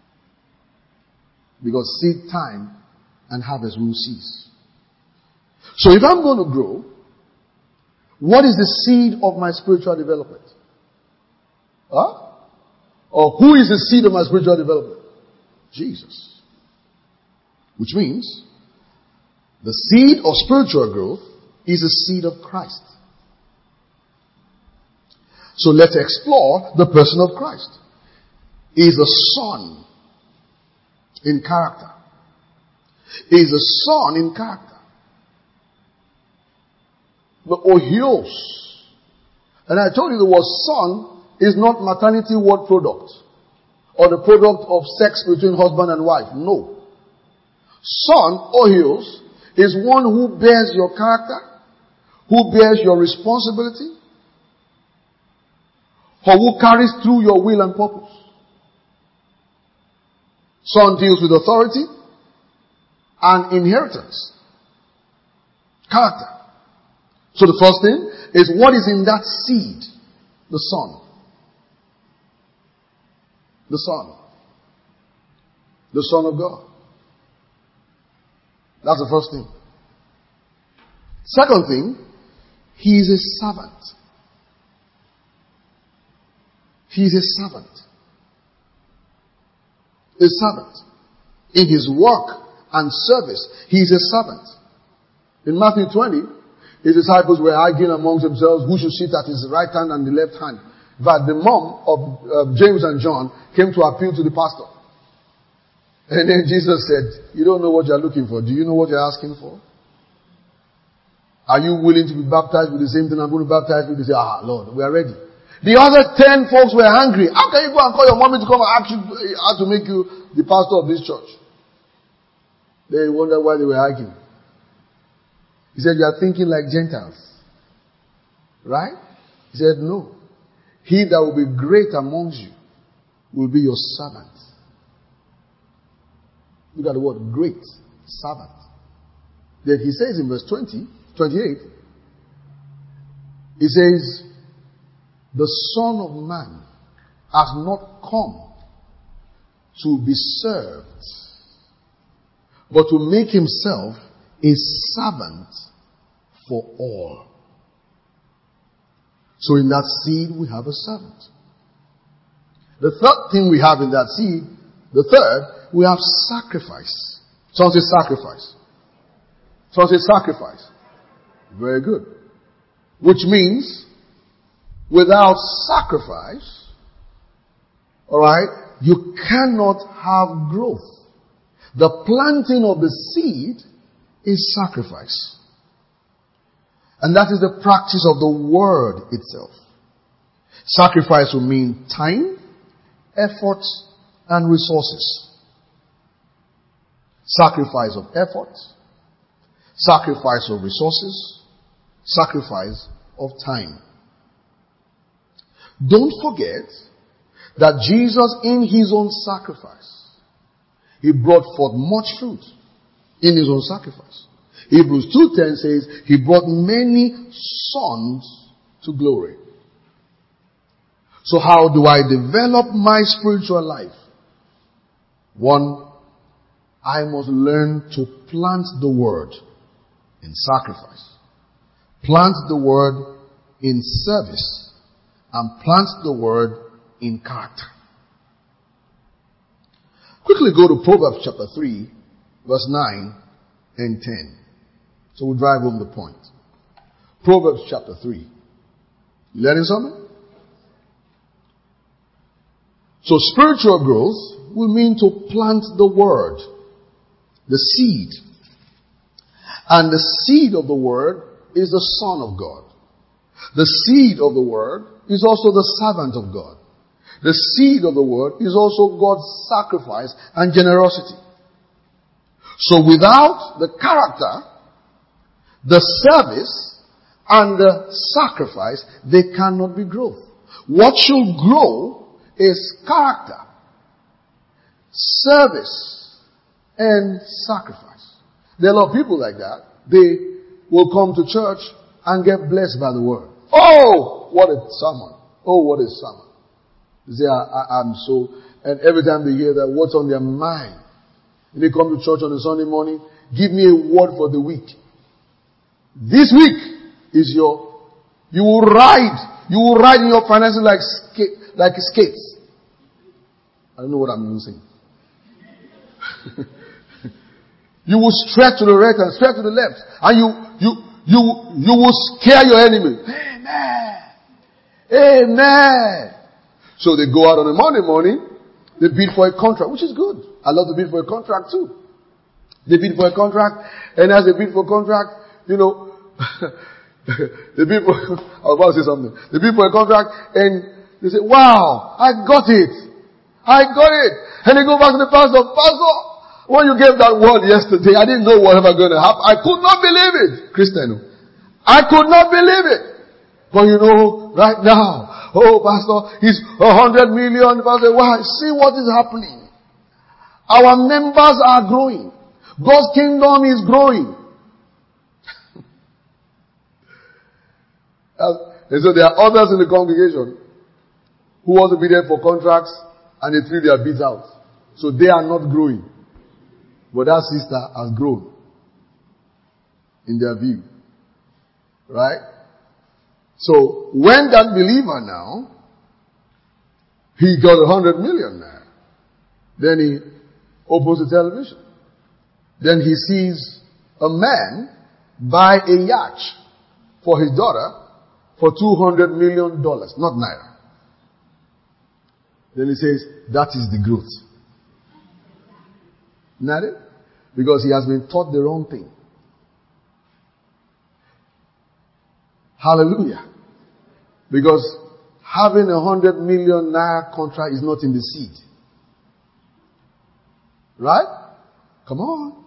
Because seed time and harvest will cease. So if I'm going to grow, what is the seed of my spiritual development? Huh? Or who is the seed of my spiritual development? Jesus. Which means the seed of spiritual growth is the seed of Christ. So let's explore the person of Christ. He is a son in character. He is a son in character. The ohios. And I told you the word son is not maternity word product or the product of sex between husband and wife. No. Son, ohios, is one who bears your character, who bears your responsibility, or who carries through your will and purpose. Son deals with authority and inheritance. Character. So the first thing is what is in that seed? The son. The son. The Son of God. That's the first thing. Second thing, he is a servant. He is a servant. A servant. In his work and service, he is a servant. In Matthew 20, his disciples were arguing amongst themselves who should sit at his right hand and the left hand. But the mom of James and John came to appeal to the pastor. And then Jesus said, you don't know what you're looking for. Do you know what you're asking for? Are you willing to be baptized with the same thing I'm going to baptize with? They say, Lord, we are ready. The other 10 folks were hungry. How can you go and call your mommy to come and ask you how to make you the pastor of this church? They wondered why they were arguing. He said, you are thinking like Gentiles. Right? He said, no. He that will be great amongst you will be your servant. Look at the word great. Servant. Then he says in verse 28, he says, the Son of Man has not come to be served, but to make himself a servant for all. So in that seed we have a servant. The third thing we have in that seed, we have sacrifice. Someone say sacrifice. Someone say sacrifice. Very good. Which means, without sacrifice, alright, you cannot have growth. The planting of the seed is sacrifice. And that is the practice of the word itself. Sacrifice will mean time, effort, and resources. Sacrifice of effort, sacrifice of resources, sacrifice of time. Don't forget that Jesus, in his own sacrifice, he brought forth much fruit in his own sacrifice. Hebrews 2:10 says, he brought many sons to glory. So how do I develop my spiritual life? One, I must learn to plant the word in sacrifice. Plant the word in service. And plant the word in character. Quickly go to Proverbs chapter 3, verse 9 and 10. So we'll drive home the point. Proverbs chapter 3. You learning something? So spiritual growth will mean to plant the word, the seed. And the seed of the word is the Son of God. The seed of the word is also the servant of God. The seed of the word is also God's sacrifice and generosity. So without the character, the service, and the sacrifice, there cannot be growth. What should grow is character, service, and sacrifice. There are a lot of people like that. They will come to church and get blessed by the word. Oh, what a sermon. Oh, what a sermon. They say, I'm so, and every time they hear that, what's on their mind? When they come to church on a Sunday morning, give me a word for the week. This week is you will ride in your finances like skates. I don't know what I'm using. You will stretch to the right and stretch to the left. And you will scare your enemy. Amen. Amen. So they go out on a Monday morning, they bid for a contract, which is good. I love to bid for a contract too. They bid for a contract, and as they bid for a contract, they bid for, I was about to say something. They bid for a contract, and they say, wow, I got it. I got it. And they go back to the pastor, Pastor, when you gave that word yesterday, I didn't know whatever going to happen. I could not believe it. Christian, I could not believe it. But right now, oh, Pastor, it's 100 million. Pastor, why? See what is happening. Our members are growing. God's kingdom is growing. And so there are others in the congregation who want to be there for contracts and they threw their bids out. So they are not growing. But that sister has grown in their view. Right? So when that believer now, he got 100 million now. Then he opens the television. Then he sees a man buy a yacht for his daughter for $200 million, not naira. Then he says, that is the growth. Not it? Because he has been taught the wrong thing. Hallelujah. Because having 100 million naira contract is not in the seed. Right? Come on.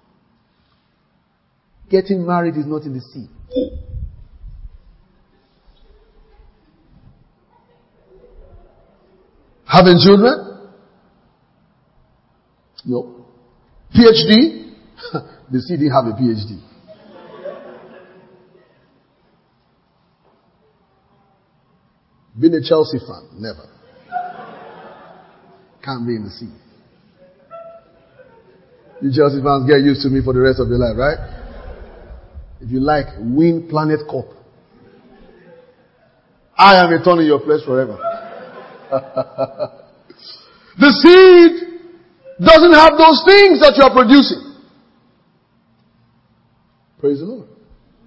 Getting married is not in the seed. Having children? No. PhD? The seed didn't have a PhD. Being a Chelsea fan? Never. Can't be in the seed. You Chelsea fans get used to me for the rest of your life, right? If you like, win Planet Cup. I am a thorn in your flesh forever. The seed doesn't have those things that you are producing. Praise the Lord.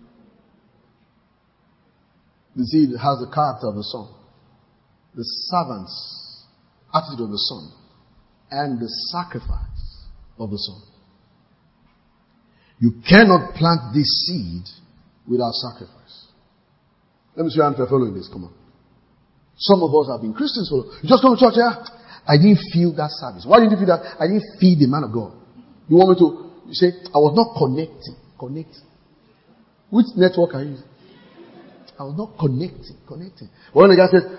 The seed has the character of the son, the servant's attitude of the son, and the sacrifice of the son. You cannot plant this seed without sacrifice. Let me see how you're following this. Come on. Some of us have been Christians for, you just come to church, yeah? I didn't feel that service. Why didn't you feel that? I didn't feel the man of God. You want me to, you say, I was not connecting. Which network are you using? I was not connecting. But when the guy says,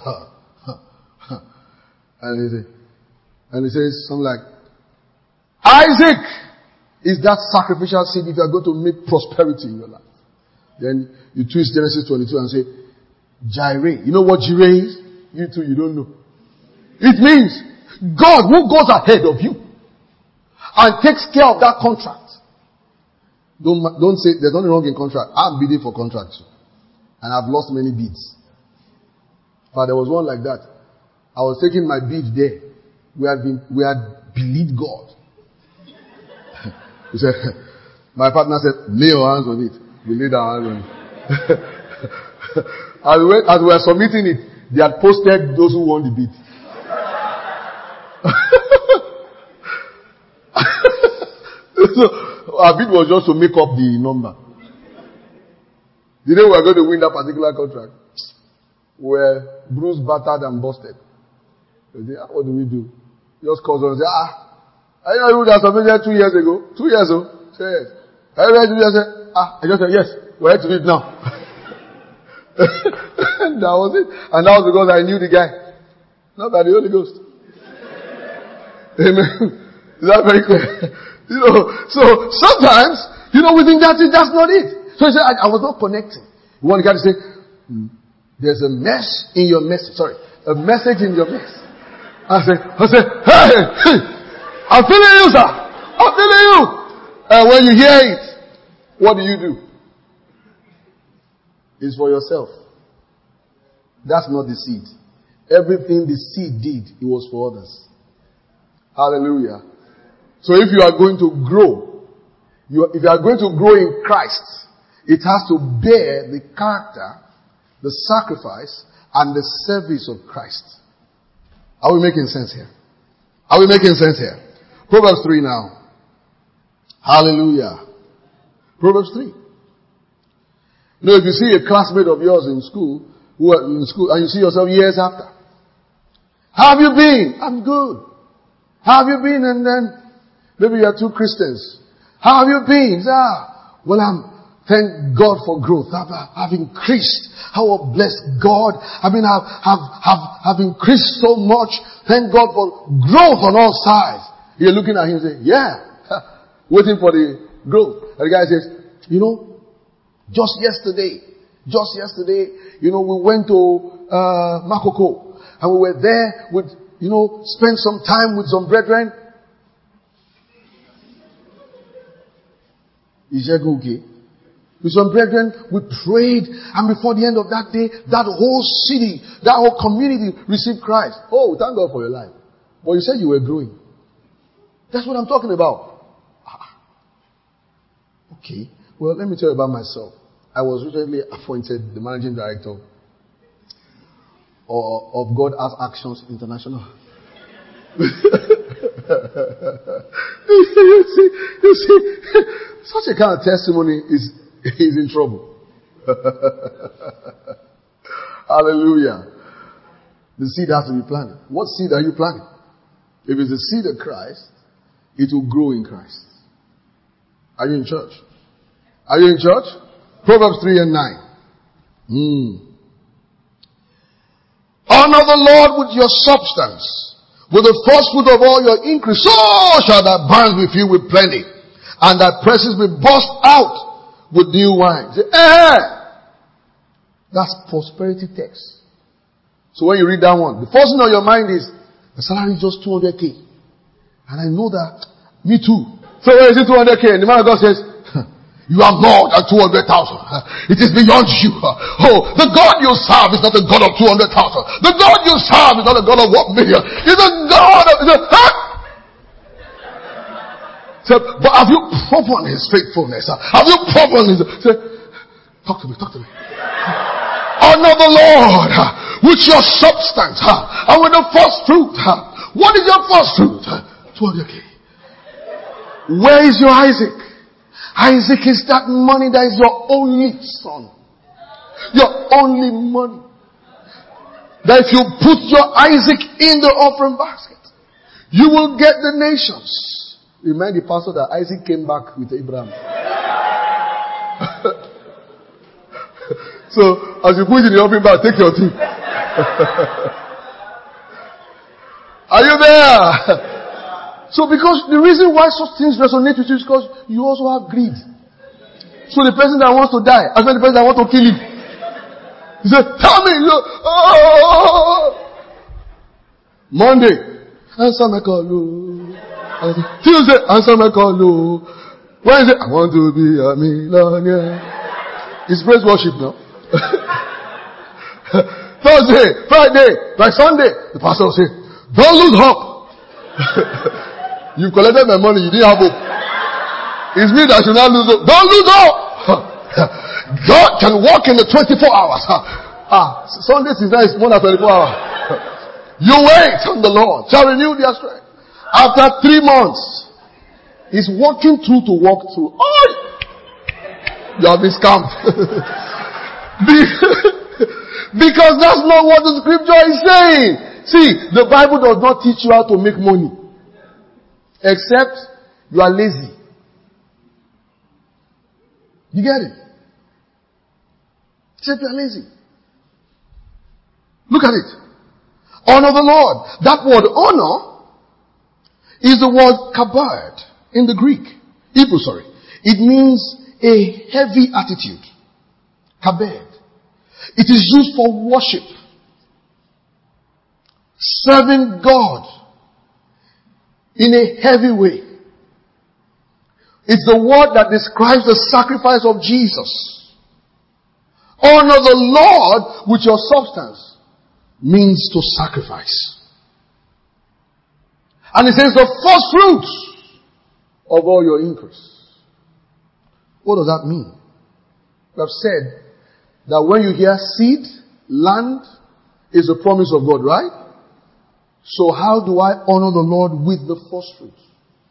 and he says something like, Isaac is that sacrificial seed if you are going to make prosperity in your life. Then you twist Genesis 22 and say, Jireh. You know what Jireh is? You too, you don't know. It means God who goes ahead of you and takes care of that contract. Don't say there's nothing wrong in contract. I'm bidding for contracts. And I've lost many bids. But there was one like that. I was taking my bid there. We had believed God. He said, my partner said, lay your hands on it. We laid our hands on it. As we were submitting it, they had posted those who won the bid. So our bid was just to make up the number. The day we were going to win that particular contract, we were bruised, battered, and busted. What do we do? Just call someone and say, I know you that submitted 2 years ago. 2 years ago? Say yes. I read it, I said, I just said, yes. We're to it now. And that was it. And that was because I knew the guy. Not by the Holy Ghost. Amen. Is that very clear? So sometimes, we think that's not it. So he said, I was not connecting. One guy to say, there's a mess in your message. Sorry, a message in your mess. I said, hey, I'm feeling you, sir. I'm feeling you. And when you hear it, what do? It's for yourself. That's not the seed. Everything the seed did, it was for others. Hallelujah. So if you are going to grow, if you are going to grow in Christ, it has to bear the character, the sacrifice, and the service of Christ. Are we making sense here? Are we making sense here? Proverbs 3 now. Hallelujah. Proverbs 3. If you see a classmate of yours in school, and you see yourself years after. How have you been? I'm good. How have you been? And then, maybe you are two Christians. How have you been? Well, thank God for growth. I've increased. How bless God. I've increased so much. Thank God for growth on all sides. You're looking at him and say, yeah. Waiting for the growth. And the guy says, just yesterday, we went to Makoko. And we were there with, spent some time with some brethren. Is that okay? With some brethren, we prayed, and before the end of that day, that whole city, that whole community received Christ. Oh, thank God for your life. But you said you were growing. That's what I'm talking about. Okay. Well, let me tell you about myself. I was recently appointed the managing director of God Has Actions International. You see, such a kind of testimony is in trouble. Hallelujah. The seed has to be planted. What seed are you planting? If it's the seed of Christ, it will grow in Christ. Are you in church? Are you in church? Proverbs 3 and 9. Honor the Lord with your substance, with the first fruit of all your increase. So shall thy barns be filled with plenty, and thy presses be burst out with new wine. Say, that's prosperity text. So when you read that one, the first thing on your mind is, the salary is just 200K. And I know that, me too. So where is it 200K? And the man of God says, you have more than 200,000. It is beyond you. Oh, the God you serve is not a God of 200,000. The God you serve is not a God of 1 million. He's a God of... So, but have you proven his faithfulness? Have you proven his... Say, talk to me. Honor the Lord with your substance and with the first fruit. What is your first fruit? 200K. Where is your Isaac? Isaac is that money that is your only son. Your only money. That if you put your Isaac in the offering basket, you will get the nations. Remind the pastor that Isaac came back with Abraham. So, as you put it in the offering basket, take your two. Are you there? So because the reason why such things resonate with you is because you also have greed. So the person that wants to die, as well the person that wants to kill him. He said, tell me, Monday, answer my call. Tuesday, answer my call. Wednesday, I want to be a millionaire. It's praise worship now. Thursday, Friday, by Sunday, the pastor will say, don't lose hope. You collected my money, you didn't have hope. It's me that should not lose hope. Don't lose hope. God can walk in the 24 hours. Sunday is more than 24 hours. You wait on the Lord, shall renew their strength. After 3 months, he's walking through to walk through. Oh, you have been scammed. Because that's not what the scripture is saying. See, the Bible does not teach you how to make money. Except you are lazy. You get it? Except you are lazy. Look at it. Honor the Lord. That word honor is the word kabod in the Greek. Hebrew, sorry. It means a heavy attitude. Kabed. It is used for worship. Serving God in a heavy way. It's the word that describes the sacrifice of Jesus. Honor the Lord with your substance means to sacrifice. And it says the first fruits of all your increase. What does that mean? We have said that when you hear seed, land is a promise of God, right? So how do I honor the Lord with the first fruits?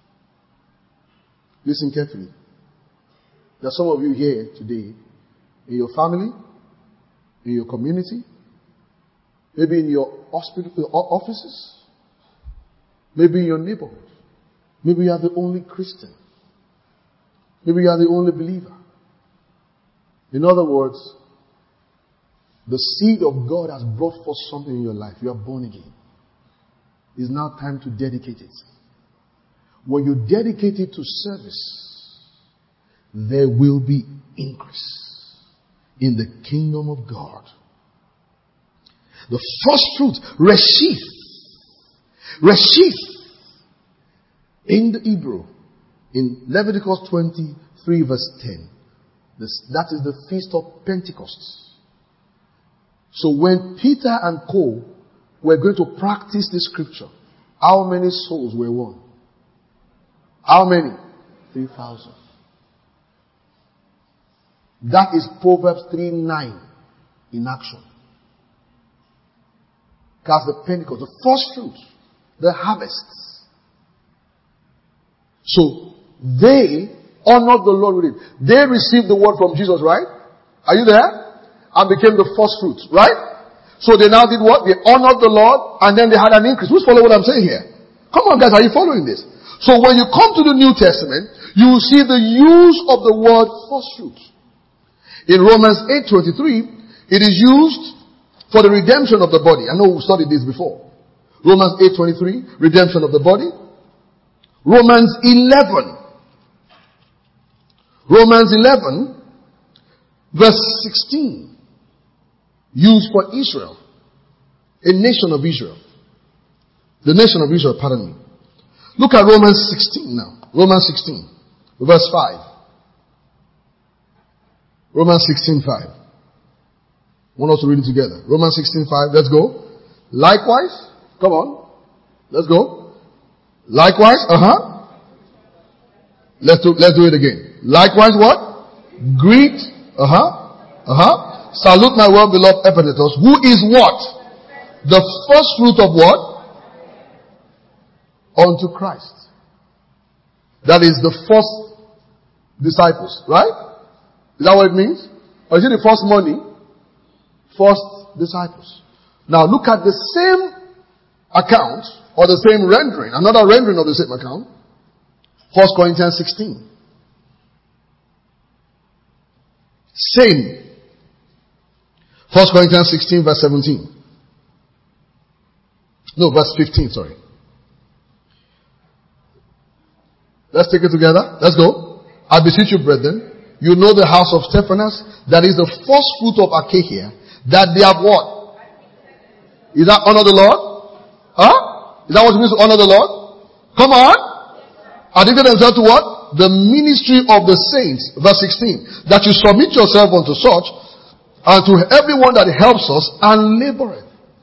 Listen carefully. There are some of you here today, in your family, in your community, maybe in your hospital offices, maybe in your neighborhood. Maybe you are the only Christian. Maybe you are the only believer. In other words, the seed of God has brought forth something in your life. You are born again. It's now time to dedicate it. When you dedicate it to service, there will be increase in the kingdom of God. The first fruit, reshith. Reshith in the Hebrew, in Leviticus 23 verse 10. That is the feast of Pentecost. So when Peter and co were going to practice this scripture, how many souls were won? How many? 3,000. That is Proverbs 3:9 in action. Because the Pentecost, the first fruit, the harvests. So they honored the Lord with it. They received the word from Jesus, right? Are you there? And became the first fruits, right? So they now did what? They honored the Lord and then they had an increase. Who's following what I'm saying here? Come on guys, are you following this? So when you come to the New Testament, you will see the use of the word first fruits. In Romans 8:23, it is used for the redemption of the body. I know we studied this before. Romans 8:23, redemption of the body. Romans 11. Romans 11, verse 16. Used for Israel. A nation of Israel. The nation of Israel, pardon me. Look at Romans 16 now. Romans 16, verse 5. Romans 16:5. I want us to read it together. Romans 16:5. Let's go. Likewise. Come on. Let's go. Likewise. Let's do it again. Likewise what? Greet. Salute my well-beloved Epaphras, who is what? The first fruit of what? Unto Christ. That is the first disciples, right? Is that what it means? Or is it the first money? First disciples. Now look at the same account, or the same rendering, another rendering of the same account. 1 Corinthians 16. Same. 1 Corinthians 16 verse 17. No, verse 15, sorry. Let's take it together. Let's go. I beseech you, brethren, you know the house of Stephanas, that is the first fruit of Achaia, that they have what? Is that honor the Lord? Huh? Is that what it means to honor the Lord? Come on. Addicted themselves to what? The ministry of the saints. Verse 16. That you submit yourself unto such, and to everyone that helps us and laboreth.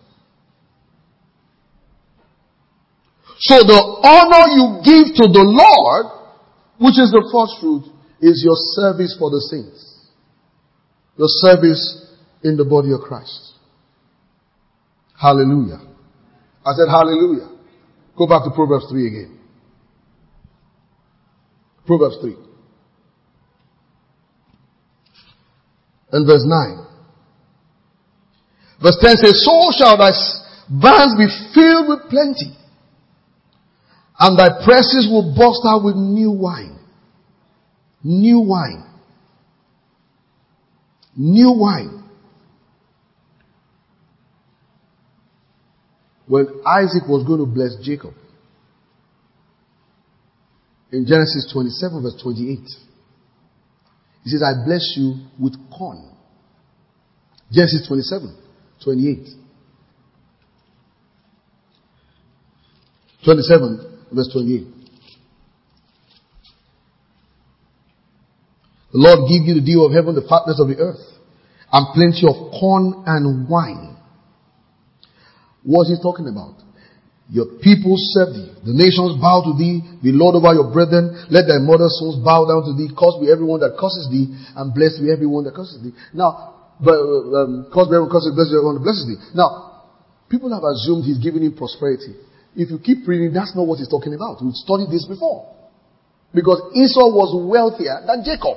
So the honor you give to the Lord, which is the first fruit, is your service for the saints. Your service in the body of Christ. Hallelujah. I said hallelujah. Go back to Proverbs 3 again. Proverbs 3. And verse 9. Verse 10 says, so shall Barns be filled with plenty, and thy presses will burst out with new wine. New wine. New wine. When Isaac was going to bless Jacob, in Genesis 27 verse 28, he says, I bless you with corn. Genesis 27, 28. 27 verse 28. The Lord give you the dew of heaven, the fatness of the earth, and plenty of corn and wine. What is he talking about? Your people serve thee. The nations bow to thee. Be Lord over your brethren. Let thy mother's sons bow down to thee. Cursed be everyone that curses thee, and blessed be everyone that curses thee. Now, cursed be everyone that curses thee, blessed be everyone that blesses thee. Now, people have assumed he's giving him prosperity. If you keep reading, that's not what he's talking about. We've studied this before. Because Esau was wealthier than Jacob.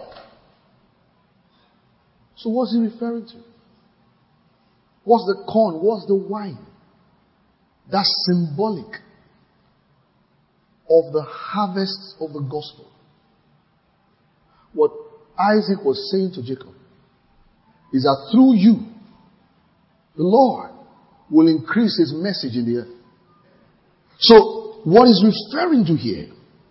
So what's he referring to? What's the corn? What's the wine? That's symbolic of the harvest of the gospel. What Isaac was saying to Jacob is that through you, the Lord will increase his message in the earth. So, what he's referring to here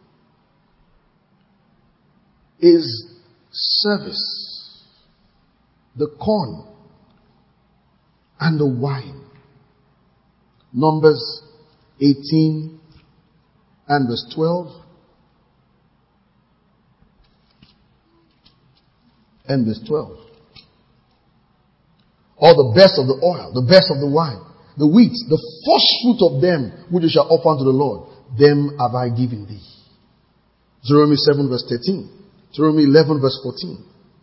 is service, the corn and the wine. Numbers 18 and verse 12 and verse 12. Or the best of the oil, the best of the wine, the wheat, the first fruit of them which you shall offer unto the Lord, them have I given thee. Deuteronomy 7 verse 13. Deuteronomy 11 verse 14.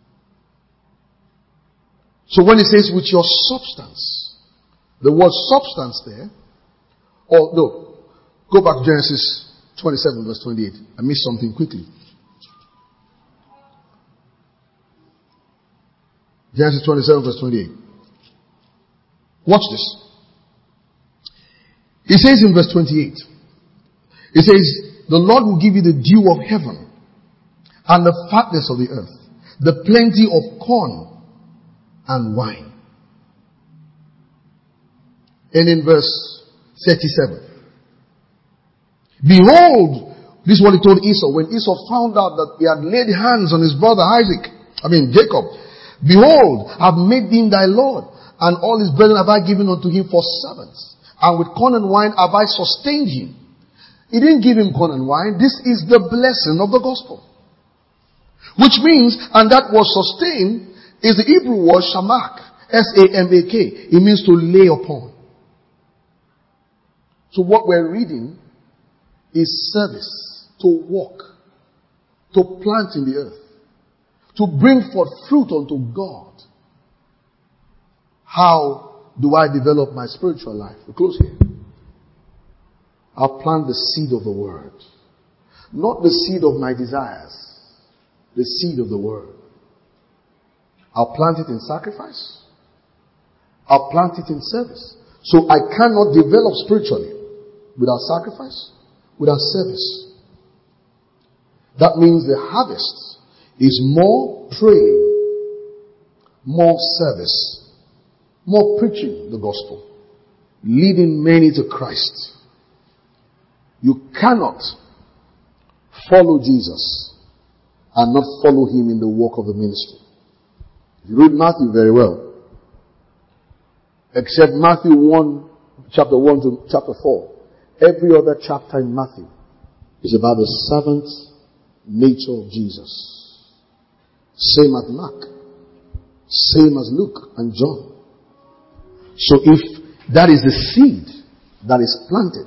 So when it says with your substance, the word substance there, or no, go back to Genesis 27 verse 28. I missed something quickly. Genesis 27 verse 28. Watch this. It says in verse 28, it says, the Lord will give you the dew of heaven and the fatness of the earth, the plenty of corn and wine. And in verse 37, behold, this is what he told Esau when Esau found out that he had laid hands on his brother Jacob. Behold, I have made him thy Lord, and all his brethren have I given unto him for servants, and with corn and wine have I sustained him. He didn't give him corn and wine. This is the blessing of the gospel. Which means, and that was sustained, is the Hebrew word shamak. S-A-M-A-K. It means to lay upon. So what we're reading is service, to walk, to plant in the earth, to bring forth fruit unto God. How do I develop my spiritual life? We close here. I'll plant the seed of the word. Not the seed of my desires. The seed of the word. I'll plant it in sacrifice. I'll plant it in service. So I cannot develop spiritually without sacrifice, without service. That means the harvest is more praying, more service, more preaching the gospel, leading many to Christ. You cannot follow Jesus and not follow him in the work of the ministry. If you read Matthew very well, except Matthew 1, chapter 1 to chapter 4, every other chapter in Matthew is about the servant nature of Jesus. Same as Mark, same as Luke and John. So if that is the seed that is planted,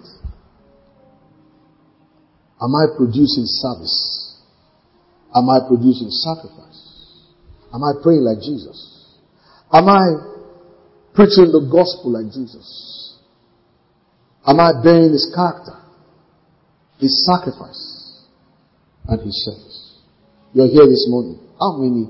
am I producing service? Am I producing sacrifice? Am I praying like Jesus? Am I preaching the gospel like Jesus? Am I bearing his character, his sacrifice, and his service? You're here this morning. How many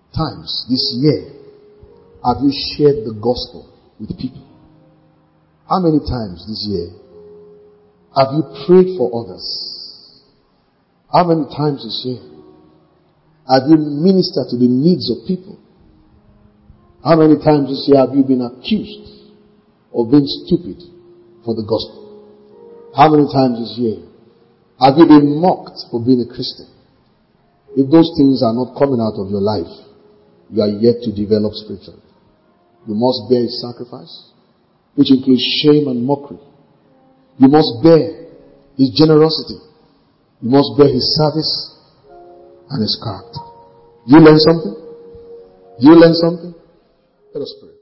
times this year have you shared the gospel with people? How many times this year have you prayed for others? How many times this year have you ministered to the needs of people? How many times this year have you been accused of being stupid for the gospel? How many times this year have you been mocked for being a Christian? If those things are not coming out of your life, you are yet to develop spiritually. You must bear his sacrifice, which includes shame and mockery. You must bear his generosity. You must bear his service and his character. Do you learn something? Do you learn something? Let us pray.